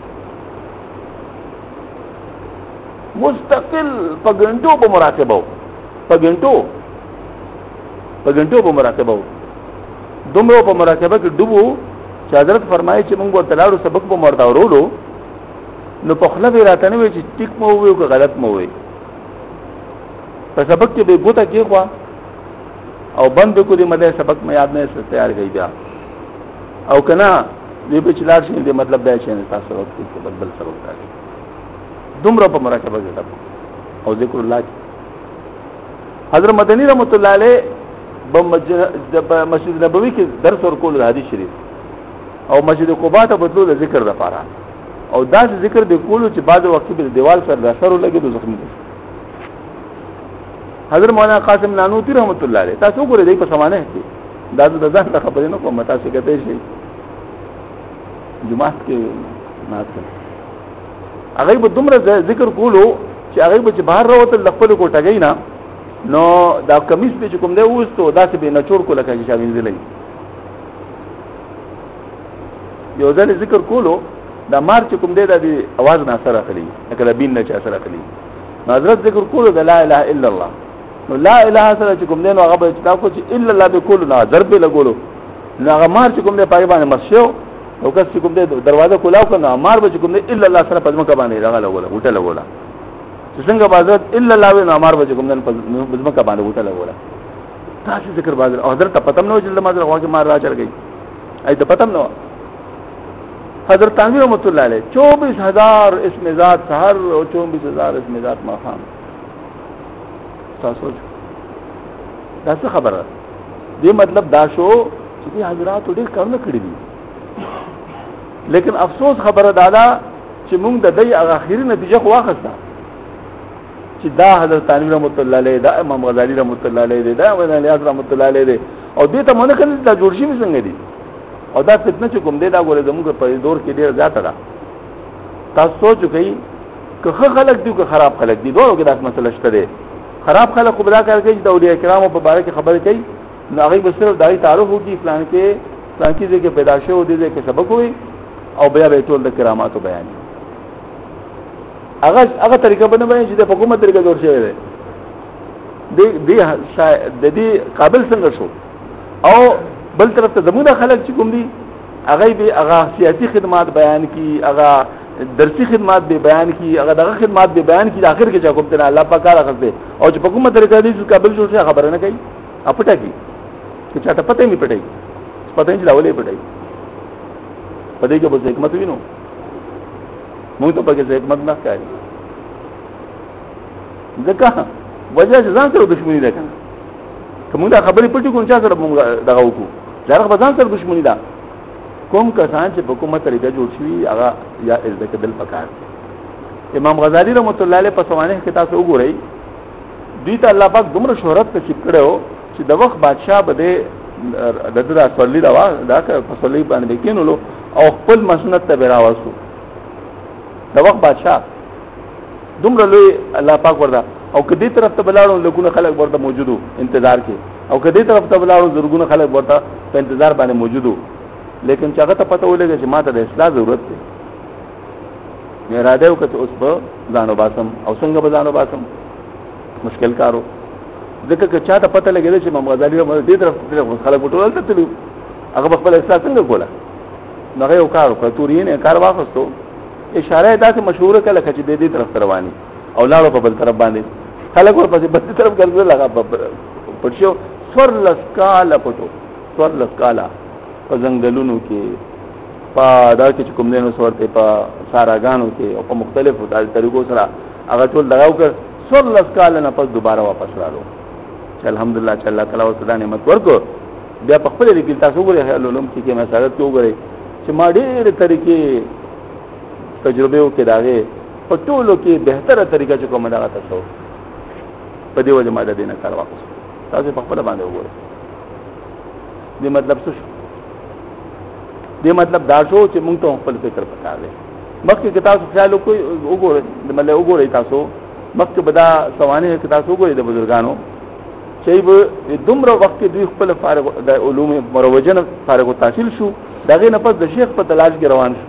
مستقل په ګنټو په مراقبه په ګنټو په مراقبه دومره په مراقبه کې ډوبو چې حضرت فرمایي چې موږ ورته لاړو سبق په مردا ورولو نو په خپل راته نه وي چې ټیک مو وي او غلط مو وي په سبق کې به ګوته کې خوا او بند کو دې مده سبق مې یاد نه تیار کړی بیا او کنا دې په چلار شي دې مطلب دا چې تاسو وخت کې بدل سبق راځي دومره په مراقبه کې او ذکر الله حضرت مدنی رحمت الله علیه مسجد نبوي کې درس ورکول حدیث شریف او مسجد قباء ته بدلو ذکر لپاره او دا ذکر دی کولو چې بعد وخت په دیوال سره د اثر لګي د زخم دي. حضرت مولانا قاسم نانوتی رحمت الله علیه تاسو ګورئ دې په سمانه کې دا د ځان ته خبرې نه کوم تاسو کته شي جمعه کې ماته هغه به دومره ذکر کولو چې هغه به بهر راوته خپل کوټګی نه نو دا کمیس به کوم دی وستو دا څه به نچور کوله کې شامل دي لګي یو ځل ذکر کولو دا مارچ کوم دی د اواز نه سره اخلي کله بین نه چا سره اخلي حضرت ذکر کولو د لا اله الا الله نو لا اله سره کوم دی نو هغه به دا کو چې الا الله به کولو نه ضرب لګولو نو هغه مارچ کوم دی پای باندې مسشو او کس کوم دی دروازه کولاو کنه مار به کوم دی الا الله سره پدمه کا باندې هغه لګوله وټه لګوله څنګه حضرت الا الله و امر به کوم دی پدمه کا باندې وټه لګوله تاسو ذکر بازار حضرت ته پتم نو چې لمازه واګه مار را چل گئی اې ته پتم نو حضرت تنویر رحمت الله علیه 24000 اسم ذات سحر او 24000 اسم ذات ماقام تاسو دا څه خبره دې مطلب دا شو چې حضرات ډېر کار نه کړی دي لیکن افسوس خبره دادا چې موږ د دې اخیری نتیجه خو واخسته چې دا حضرت تنویر رحمت الله علیه دا امام غزالی رحمت الله علیه دا مولانا الیاس رحمت الله علیه او دې ته مونږ کله دا جوړ شي څنګه دي او دا فتنه چې کوم دی دا ګوره زموږ په دور کې ډیر زیاته ده تاسو سوچ کوئ که خلک دي که خراب خلک دي دوه کې دا مسله شته ده خراب خلک خو بلا کوي چې د اولیاء کرامو په باره کې خبرې کوي نو هغه به صرف دای تعارف وکړي فلان کې ځکه پیدا شو دي چې سبق وي او بیا به ټول د کراماتو بیان هغه طریقه باندې بیان چې د حکومت طریقه جوړ شوی دی د دې قابل څنګه شو او بل طرف ته زموږ خلک چې کوم دي هغه به هغه سیاسي خدمات بیان کی هغه درسي خدمات به بیان کی هغه دغه خدمات به بیان کی اخر کې چې کوم ته الله پاک راغله او چې په کومه طریقه دې قابل جوړ شي خبره نه کوي اپټه کی چې چاته پته نه پټي پته نه لاولې پټي پدې کې به حکمت وینو موږ ته پکې حکمت نه کوي ځکه وجه ځان سره دښمنی ده کنه کوم دا خبرې پټي کوم چا سره موږ دغه وکړو ځکه په ځان سره دښمنی ده کوم کسان چې په کومه طریقه جوړ شي هغه یا ازدک دل پکار امام غزالی رحمت الله علیه په سوانح کې تاسو وګورئ دوی ته الله پاک دومره شهرت نصیب کړو چې د وخت بادشاہ بده دغه صلی الله دا په صلی باندې کېنولو او خپل مسنت ته راوځو د وخت بادشاہ دومره لوی الله پاک وردا او کدی طرف ته بلاړو لګونه خلک ورته موجودو انتظار کې او کدی طرف ته بلاړو زرګونه خلک ورته په انتظار باندې موجودو لیکن چاغه ته پته ولګي چې ماته د اصلاح ضرورت دی مې اراده وکړه اوس په ځانو باسم او څنګه به ځانو باسم مشکل کارو ځکه چې چاته پته لګیږي چې محمد علي رحمت دې طرف ته خلک ټول ته تلو هغه خپل اصلاح څنګه کوله نو یو کار وکړ تورین کار واخستو اشاره داسې مشهور کله چې دې طرف رواني او لاړو په بل طرف باندې خلک ورپسې بل طرف ګرځول لگا پټشو سورلس کاله پټو سورلس کاله په ځنګلونو کې په دا کې کوم دینو سورته په ساراګانو کې او په مختلفو طریقو سره هغه ټول لگاو کړ سورلس کاله نه پس دوباره واپس راغلو چې الحمدلله چې الله تعالی ورته نعمت ورکړ بیا په خپل کې تاسو وګورئ علوم کې مسالت کې وګورئ چې ما ډېر طریقې تجربه وکړه داغه په ټولو کې بهتره طریقه چې کومه دا تاسو په دې وجه ما د دینه کار واپس تاسو په خپل باندې وګورئ دې مطلب څه شو دې مطلب دا شو چې موږ ته خپل فکر پکار دی مخکې کې تاسو خیال وګورئ مطلب وګورئ تاسو مخکې بدا سوانح کې تاسو وګورئ د بزرګانو چې به دومره وخت کې دوی خپل فارغ د علوم مروجن فارغ التحصیل شو دغه نه پس د شیخ په تلاش کې روان شو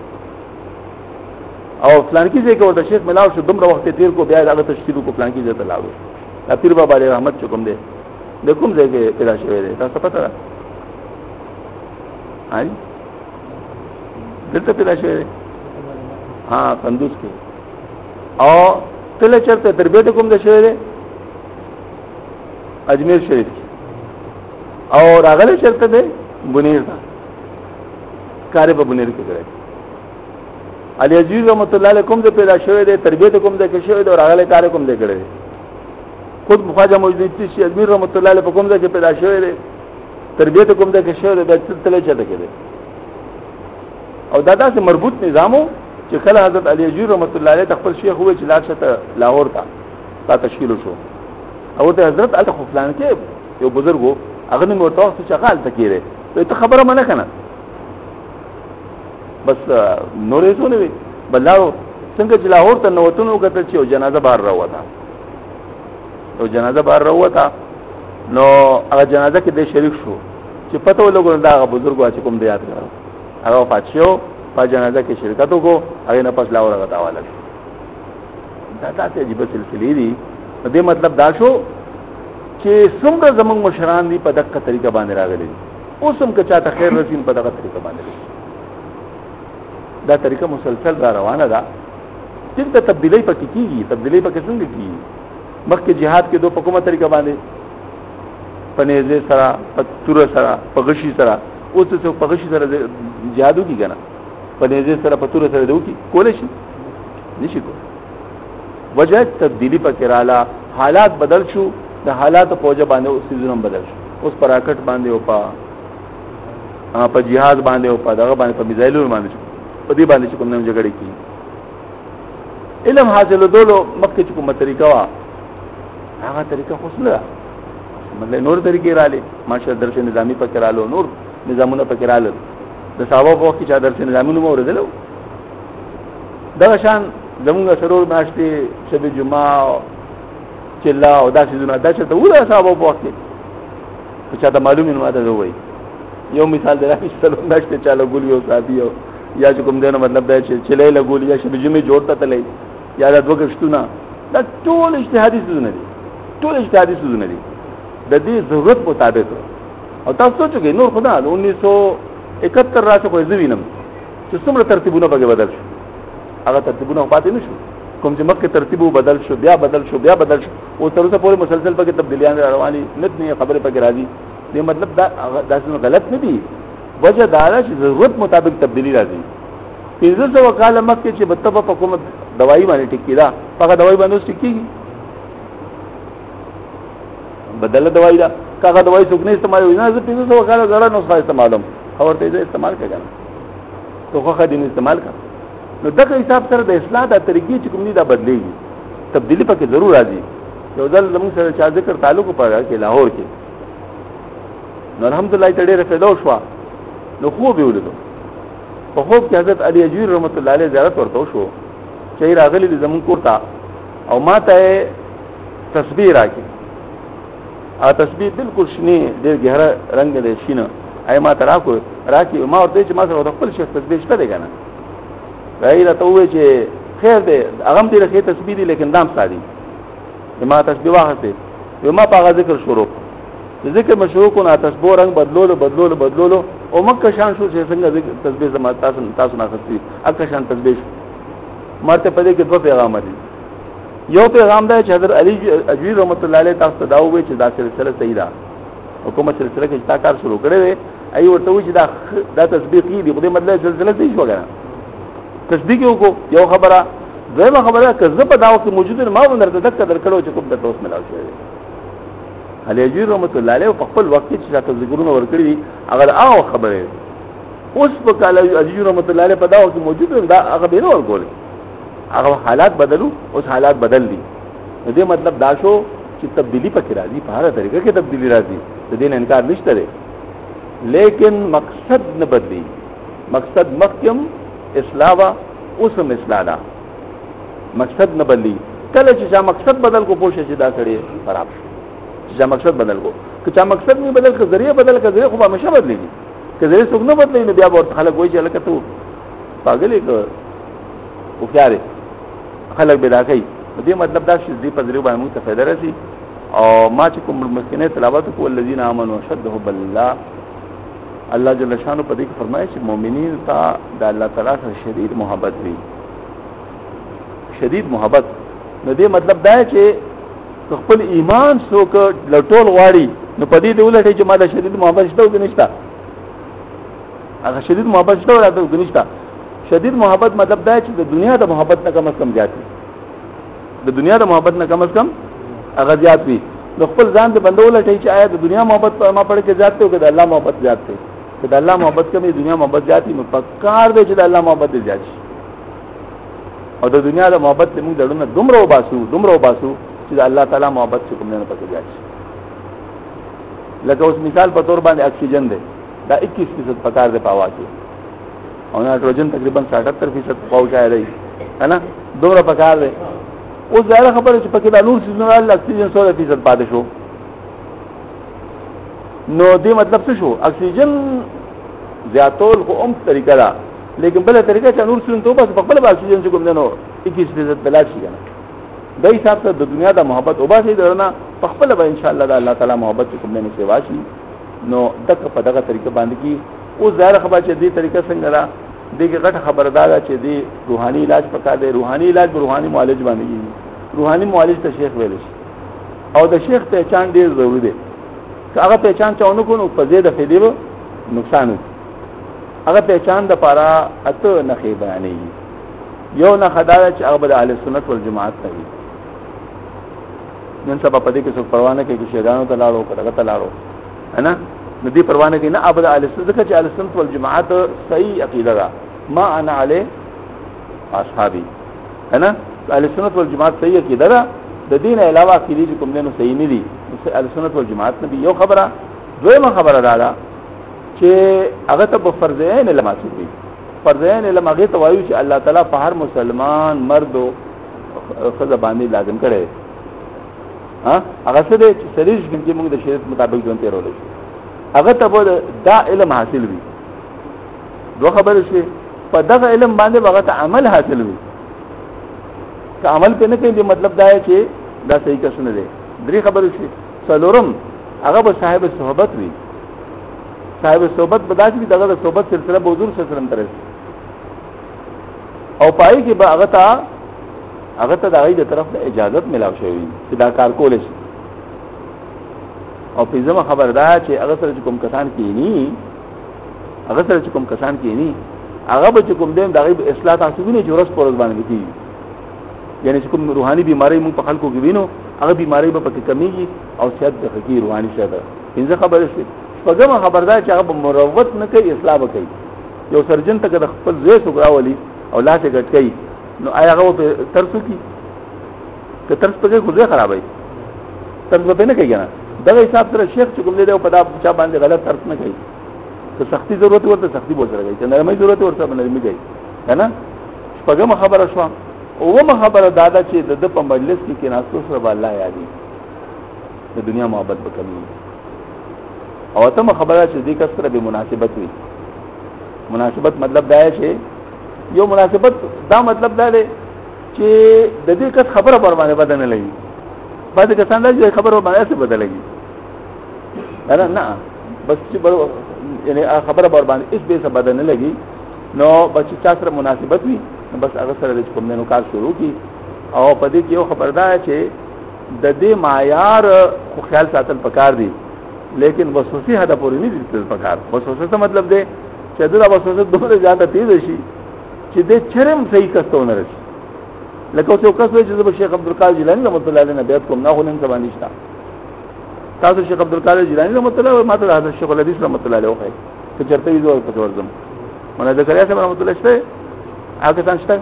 او فلان کې ځکه ورته شیخ ملاو شو دومره وخت تیر کو بیا دغه تشکیل کو فلان کې ځته لاو دا پیر بابا علی رحمت چکم دی د کوم ځای کې پیدا شوی دی تاسو پته ده هاي دلته پیدا شوی دی ها قندوز کې او تل چرته تربیت کوم ځای شوی دی اجمیر شریف کې او راغله چرته دی بنیر دا کار په بنیر کې کړی علی عزیز رحمت الله علیه کوم ځای پیدا شوی دی تربیت کوم ځای کې شوی دی او راغله کار کوم ځای کړی خود مخاجه موجود شي اجمیر رحمت الله علیه په کوم ځای کې پیدا شوی دی تربیت کوم ځای کې شوی دی د تل چته کې دی او دا داسې مربوط نظامو چې کله حضرت علی اجوی رحمت الله علیه خپل شیخ وې چې لاړ شته لاهور ته تشکیل شو او ته حضرت علی خو فلان کې یو بزرګو هغه نه ورته وخت شغال تکیره ته خبره منه کنه بس نورې څونه وي بلاو څنګه چې لاهور ته نوتونو کتل چې جنازه بهر راوته او جنازه بهر راوته نو هغه جنازه کې د شریک شو چې پته ولګول دا بزرګو چې کوم دی یاد کړو هغه پاتشو په جنازه کې شرکت وکړو هغه نه پس لاور غتا والا دا تاسو عجیب سلسله دي دې مطلب دا شو چې څومره زموږ مشران دي په دغه طریقه باندې راغلي اوس هم که چاته خیر رسین په دغه طریقه باندې دا طریقه مسلسل را روانه ده چې د تبدیلی پکې کیږي تبدیلی پکې څنګه کیږي مخکې jihad کې دوه په کومه طریقه باندې پنيزه سره پتور سره پغشي سره اوس څه پغشي سره jihadو کی کنه پنيزه سره پتور سره دوی کی کول شي نشي کول وجه تبدیلی پکې رااله حالات بدل شو د حالات په وجه باندې اوس سيزونه بدل شو اوس پراکټ باندې او په jihad باندې او په دغه باندې په میزایلونو باندې په دې باندې کوم نیم جګړه کی علم حاصل دولو مکه چې کومه طریقه وا هغه طریقه خوشله مطلب نور طریقې را لې ماشه درس نظامی پکې رالو نور نظامونه پکې رالو د صحابه په وخت کې چې درس نظامونه مو ورزلو دا شان زمونږ سرور ماشته شب جمعه چلا او دا شیزونه دا چې ته وله صحابه په وخت کې چې دا معلومه نه ده وای یو مثال درکې سلام نشته چاله ګولیو صحابیو یا چې کوم دینه مطلب دا چې چلې له ګولیا شب جمعه جوړته تلې یا د وګښتونه دا ټول اجتهادي سوزونه دي ټول اجتهادي سوزونه دي د دې ضرورت مطابق او تاسو سوچوګئ نور خدا 1971 راځي خو زوینم چې څومره ترتیبونه به بدل شي هغه ترتیبونه پاتې نشو کوم چې مخکې ترتیبو بدل شو بیا بدل شو او تر اوسه پورې مسلسل پکې تبدیلیان رواني نه خبره پکې راځي دې مطلب دا غلط نه دي وجه دا ده چې ضرورت مطابق تبدیلی راځي 1500 کال مخکې چې بتبه په کومه دوايي باندې ټکی دا هغه دوايي باندې ټکیږي بدله دوايي دا هغه دوايي څوک نه استعمال وي نه 1500 کال غره نو ښه استعمالوم اورته دې استعمال کړه تو خو دې استعمال کړه نو دغه حساب سره د اصلاح د طریقې چې کوم دي دا بدلېږي تبدیلی پکې ضرور راځي یو ځل زموږ سره چا ذکر تعلق پاره کې لاهور کې نو الحمدلله ته ډېر فائدہ وشو نو خوب ولیدو په خوب کې حضرت علی اجوی رحمت الله علیه زیارت ورته شو چې راغلی د زمون کوړه او ماته تسبیح راکې ا تسبیح بالکل شنه ډېر گہرا رنگ دی شینه اي ما ترا کو راکې ما ورته چې ما سره خپل شیخ تسبیح شته دی کنه راځي ته وې چې خیر دی هغه دې له تسبیح دی لیکن دام سادي ما تسبیح واخته یو ما په ذکر شروع ذکر مشروع کو نه تسبیح رنگ بدلولو او مکه شان شو چې څنګه تسبیح زما تاسو نه خسي اکه شان تسبیح مرته په دې کې دوه پیغام دي یو پیغام دی چې حضرت علی اجوی رحمت الله علیه تاسو دا وې چې دا سلسله صحیح ده حکومت سلسله کې تا کار شروع کړی دی ای ورته وې چې دا تسبیح دی خو دې مطلب سلسله صحیح وګڼه تصدیق وکړو یو خبره دویمه خبره که زه په داو کې موجود نه ما ونرته دک درکړو چې کوم د توس ملاو شي علی اجوی رحمت الله علیه په خپل وخت کې چې تاسو ذکرونه ورکړي دي هغه او خبره اوس په کال اجوی رحمت الله علیه په داو کې موجود دا هغه به نه ورګول هغه حالات بدلو اوس حالات بدل دي دې مطلب دا شو چې تبدیلی پکې راځي په هر طریقه کې تبدیلی راځي د دې انکار نشته دی لیکن مقصد نه بدلی مقصد مخکم اصلاح اوسم اصلاح دا مقصد نه بدلی کله چې مقصد بدل کو پوښتنه چې دا سړی خراب شي چې مقصد بدل کو که چا مقصد نه بدل که ذریعہ بدل که ذریعہ خو به همیشه بدلېږي که ذریعہ څوک نه بدلې نو بیا ورته خلک وایي چې لکه ته پاگل یې او خیاره خلک به دا کوي دې مطلب دا چې دې په ذریعہ باندې موږ ته فائدہ راسي او ما چې کوم مسکینه تلاوت کو الذين امنوا شد حب الله الله جل شانو په دې کې فرمایي چې مؤمنین ته د الله تعالی سره شدید محبت وي شدید محبت نو دې مطلب دا چې خپل ایمان څوک لټول غواړي نو په دې دی ولټي چې ما د شدید محبت شته او نشته هغه شدید محبت شته او نشته شدید محبت مطلب دا چې د دنیا د محبت نه کم از کم زیات وي د دنیا د محبت نه کم از کم هغه زیات وي نو خپل ځان د بندول لټي چې آیا د دنیا محبت ما پړ کې زیات دی او د الله محبت زیات دی د الله محبت کمې دنیا محبت زیات نو پکار دی چې د الله محبت زیات شي او د دنیا د محبت موږ دړونه دومره وباسو چې الله تعالی محبت کوم نه پکې راځي. لکه اوس مثال په تور باندې اکسیجن دی دا 21% پکار دی په هوا کې او نایټروجن تقریبا 77% پوجا دی ہے نا دومره پکار دی. اوس ظاهر خبره چې پکې د نور سيزونه اکسیجن 100% پاتې شو نو دې مطلب څه شو اکسیجن زیاتول خو طریقه ده لیکن بل طریقه چې نور سيزونه ته بس په خپل اکسیجن چې کوم نه نو 21% بلا شي کنه د حساب ته د دنیا د محبت او باسي درنه په خپل به ان شاء الله د الله تعالی محبت کوم نه سیوا شي نو دغه په دغه طریقه باندې کی او ظاهر خبره چې دې طریقه څنګه را دغه غټ خبردار چې دې روحاني علاج پکا دې روحاني علاج روحاني معالج باندې کی روحاني معالج ته شیخ ویل شي او د شیخ پہچان ډیر ضروری دی که هغه پہچان چاونو کو نو په دې د فیدو نقصان هغه پہچان د پاره اته نخې بیانې یو نه خدای چې هغه د اهل سنت والجماعت ته نن سبا په دې کې څو پروا نه کوي چې شیطانو ته لاړو کړه ته لاړو ہے نا ندی پروا نه کوي نه ابدا اهل سنت چې اهل سنت والجماعت صحیح عقیده ده ما انا علی اصحابي ہے نا اهل سنت والجماعت صحیح عقیده ده د دین علاوه عقیده کوم نه صحیح نه دي اهل سنت والجماعت نه یو خبره دویمه خبره ده چې هغه ته په فرض عین علم دي فرض عین علم هغه ته وایي چې الله تعالی په هر مسلمان مرد او خزه باندې لازم کړي هغه څه دي چې شریعت کې موږ د شریعت مطابق ژوند تیرول شي هغه ته به دا علم حاصل وي دوه خبرې شي په دغه علم باندې هغه ته عمل حاصل وي که عمل په نه کوي مطلب دا چې دا صحیح کس نه دی درې خبرې شي څلورم هغه به صاحب صحبت وي صاحب صحبت بداسي دغه صحبت سلسله به حضور صلی الله علیه وسلم ترسي او پای کې به هغه ته د هغه طرف ته اجازت ملاو شوی چې دا کار کول شي او په ځمه خبردار چې هغه سره کوم کسان کینی هغه به کوم دیم د هغه اصلاح تاسو ویني جوړس پورز باندې کیږي یعنی چې کوم روحاني بیماری مون په خلکو کې وینو هغه بیماری به پکې کمیږي او صحت د حقیقي روحاني شته انځه خبره شي پغه خبردار چې هغه مروت نه کوي اصلاح وکړي یو سرجن ته د خپل ځای سګراولي او لاته ګټ کوي نو آیا هغه په ترسو کې که ترس په خو ځای خرابای ترس په نه کوي نه دغه حساب سره شیخ چې کوم دی په دا چا باندې غلط ترس نه کوي که سختی ضرورت ورته سختی بوځ راغی چې نرمۍ ضرورت ورته نرمۍ کوي کنه پغه خبره شو او خبره دادا چې د په مجلس کې ناستو سره الله یادي د دنیا محبت وکړي او ته خبره چې دې کسره به مناسبت وي مناسبت مطلب دا چې یو مناسبت دا مطلب دا دی چې د دې کس خبره پر باندې بدل نه لګي بعد کسان دا خبره باندې څه بدل لګي نه بس چې یعنی خبره پر باندې هیڅ به څه بدل نه لګي نو بچ چا سره مناسبت وي بس هغه سره د کوم نه کار شروع کی او په دې کې یو خبردار چې د دې معیار خو خیال ساتل پکار دي لیکن وسوسه هدا پوری نه دي پکار وسوسه څه مطلب دی چې دا وسوسه دومره زیاته تیز شي چې د چرم صحیح کستونه راشي لکه اوس یو کس وایي چې شیخ عبدالقادر جیلانی رحمۃ اللہ علیہ بیعت کوم نه خلن سبا نشتا تاسو شیخ عبدالقادر جیلانی رحمۃ اللہ علیہ ماته حضرت شیخ الحدیث رحمۃ اللہ علیہ وایي چې چرته یې دوه په ورزم مونږ د کړیا سره رحمۃ اللہ شته هغه څنګه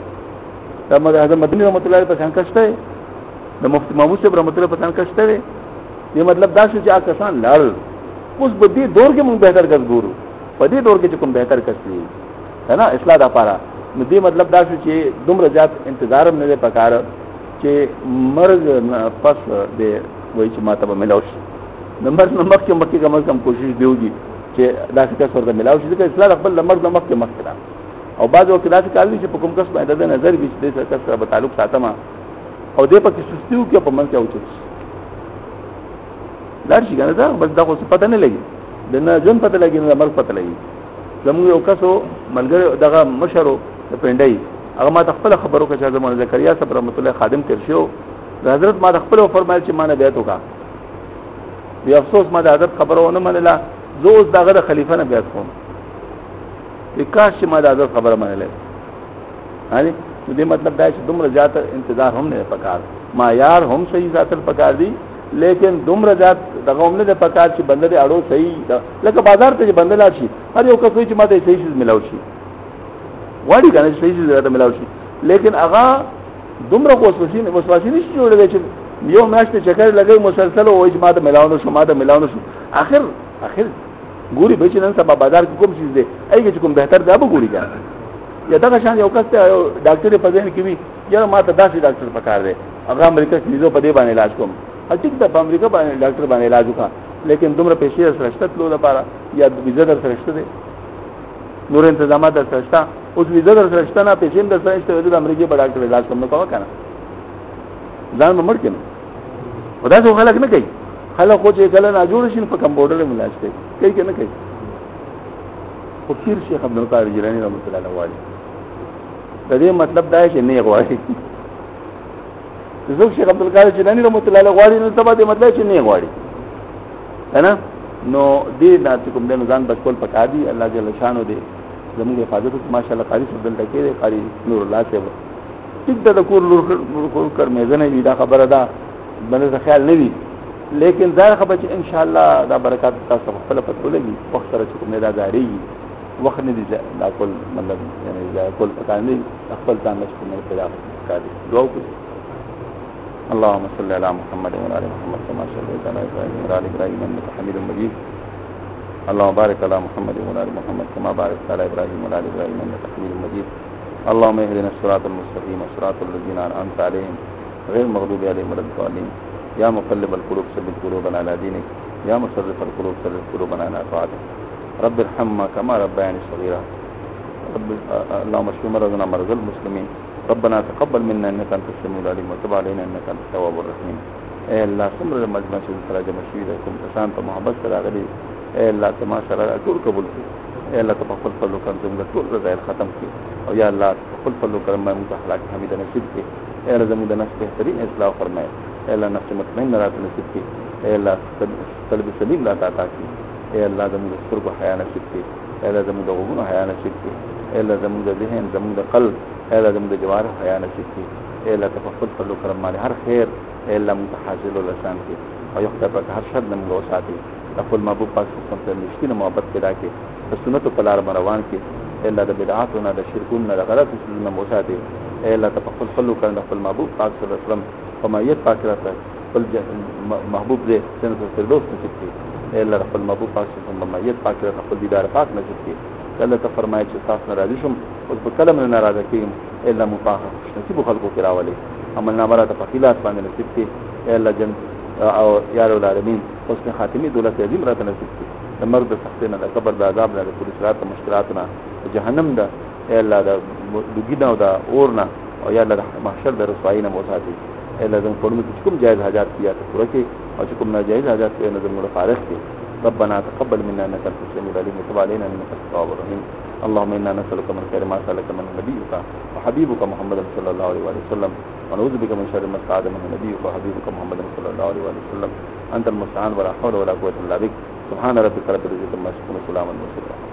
د حضرت مدنی رحمۃ اللہ علیہ په څنګه شته د مفتی محمود صاحب رحمۃ اللہ په څنګه شته یہ مطلب دا چې کسان لړ اوس په دې دور کې موږ بهتر کس ګورو په دې دور کې چې کوم بهتر کس دی ہے نا اصلاح دا پاره نو دې مطلب دا چې دومره زیات انتظار هم نه پکار چې مرګ پس دې وایي چې ماته به ملاوي نمبر کې مکه کم کوشش دیوږي چې دا څه کس ورته ملاوي چې اصلاح خپل مرګ مکه مخکړه او بعض وخت دا کار دي چې په کوم کس باندې د نظر به دې سره کس سره تعلق ساتما او دې پکې سستیو کې په من کې اوچت لار شي کنه دا بس دا خو پته نه لګي د نه جون پته لګي نه مرګ پته لګي زموږ یو کسو ملګری دغه مشرو د پندای هغه ما خپل خبرو کې چې زموږ زکریا صاحب رحمت الله خادم تیر شو حضرت ما خپل فرمایل چې ما نه بیعت وکا بیا افسوس ما د حضرت خبرونه منله زه اوس دغه خلیفہ نه بیعت کوم وکاش چې ما د حضرت خبره منله هاني دې مطلب دا چې دومره زیات انتظار هم نه پکار ما یار هم صحیح ذاتل پکار دي لیکن دومره ذات دغه هم نه پکار چې بنده دې اړو صحیح لکه بازار ته بنده لا شي هر یو کس چې ماته صحیح شي ملاوي شي وړي کنه صحیح شي زړه ملاوي شي لیکن هغه دومره وسواسي نشي جوړوي چې یو میاشت چکر لګي مسلسل او اجماع د ملاونو شو اخر ګوري به چې نن سبا بازار کې کوم چیز دی ایږي چې کوم بهتر دی به ګوري کا یا دا شان یو کس ته ډاکټر په ځین کې وي یا ما ته داسې ډاکټر پکار دی هغه امریکا کې زو په دې باندې علاج کوم حقیقت د امریکا باندې ډاکټر باندې علاج وکړه لیکن دومره پیسې سره شته لو لپاره یا ویزا در سره شته دي نور تنظیمات در سره شته اوس ویزا در سره شته نه پیسې در سره شته د امریکا په ډاکټر علاج کوم نو کوه کنه ځان مړ کړي ودا څو خلک نه کوي خلک خو چې کله نه جوړ شي په کمپیوټر کې علاج کوي کنه کوي خو پیر شیخ عبد القادر جیلانی رحمۃ اللہ علیہ د دې مطلب دا چې نه غواړي زوج شیخ عبد القادر جیلانی رحمۃ اللہ علیہ غواړي نو تبا دې مطلب چې نه غواړي کنه نو دې نه کوم د نظام بچول پکا دي الله جل شانو دې زموږ حفاظت ماشاءالله قاری صاحب دلته کې قاری نور الله صاحب ټیک د کور لور کر میزنه وی دا خبره ده باندې خیال نه وی لیکن ظاهر خبره چې ان شاء الله دا برکات تاسو خپل پته لګي وخت سره چې کوم نه دا داري وخت نه دي دا کول مطلب یعنی دا کول پکا نه خپل ځان له کوم پیدا کوي دعا وکړئ اللهم صل على محمد وعلى ال محمد كما صليت على ابراهيم وعلى ال ابراهيم انك حميد مجيد اللهم بارك على محمد وعلى ال محمد كما باركت على ابراهيم وعلى ال ابراهيم انك حميد مجيد اللهم اهدنا الصراط المستقيم صراط الذين انعمت عليهم غير المغضوب عليهم ولا الضالين يا مقلب القلوب ثبت قلوبنا على دينك يا مصرف القلوب ثبت قلوبنا على طاعتك رب ارحمنا كما ربياني صغيرا رب اللهم اشف مرضنا مرض المسلمين ربنا تقبل منا انك انت السميع العليم وتب علينا انك انت التواب الرحيم اے الله سمر مجمع سے تراجہ مشید ہے تم انسان تو محبت کرا غلی اے الله تما شرع ټول قبول کړي اے الله تفضل فضل وکړه زموږ ټول رضایت ختم کړي او یا الله تفضل فضل وکړه موږ ته اخلاق حمیده نصیب کړي اے الله زموږ د نفس بهترین اصلاح فرمائے اے الله نفس مطمئن رات نصیب کړي اے الله قلب سلیم لا عطا کړي اے الله زموږ سترګو حیا نصیب کړي اے الله زموږ غوږونو حیا نصیب کړي اے الله زموږ ذهن زموږ قلب اے الله زموږ جوارح حیا نصیب کړي اے الله تفضل فضل وکړه مال هر خیر اے الله متحاصل ولسان کې او یو خدای په هر شر نه موږ ساتي خپل محبوب پاک سم ته مشکینه محبت پیدا کړي د سنت په لار روان کړي اے الله د بدعاتو نه د شرکونو نه د غلط نه موږ ساتي اے الله تفضل فضل وکړه خپل محبوب پاک صلی الله علیه وسلم فمایت پاک راته خپل محبوب دې جنت الفردوس نصیب کړي اے الله خپل محبوب پاک صلی الله علیه وسلم فمایت پاک راته خپل دیدار پاک نصیب کړي الله ته فرمایي چې تاسو راضي شم اوس په کلم نه ناراضه کېږم الا مفاخر نصیب خلقو کې راولي عمل نامه راته په خلاف باندې نصیب کړي اے الله جن او یا رب العالمین اوس په خاتمي دولت عظیم راته نصیب کړي د مرګ د سختینه د قبر د عذاب نه د پولیس رات مشکلاتونه جهنم د اے الله د دګینه او د اورنا او یا الله د محشر د رسوایی نه موساتي اے الله زموږ په لور کوم جایز حاجات کیا ته پوره کړي او کوم ناجایز حاجات په نظر موږ فارغ کړي ربنا تقبل منا انك انت السميع العليم وتب علينا انك انت التواب الرحيم اللهم انا نسالك من خير ما سالك من نبيك وحبيبك محمد صلى الله عليه وسلم ونعوذ بك من شر ما استعاذ منه نبيك وحبيبك محمد صلى الله عليه وسلم انت المستعان ولا حول ولا قوه الا بك سبحان ربك رب العزه عما يصفون وسلام على المرسلين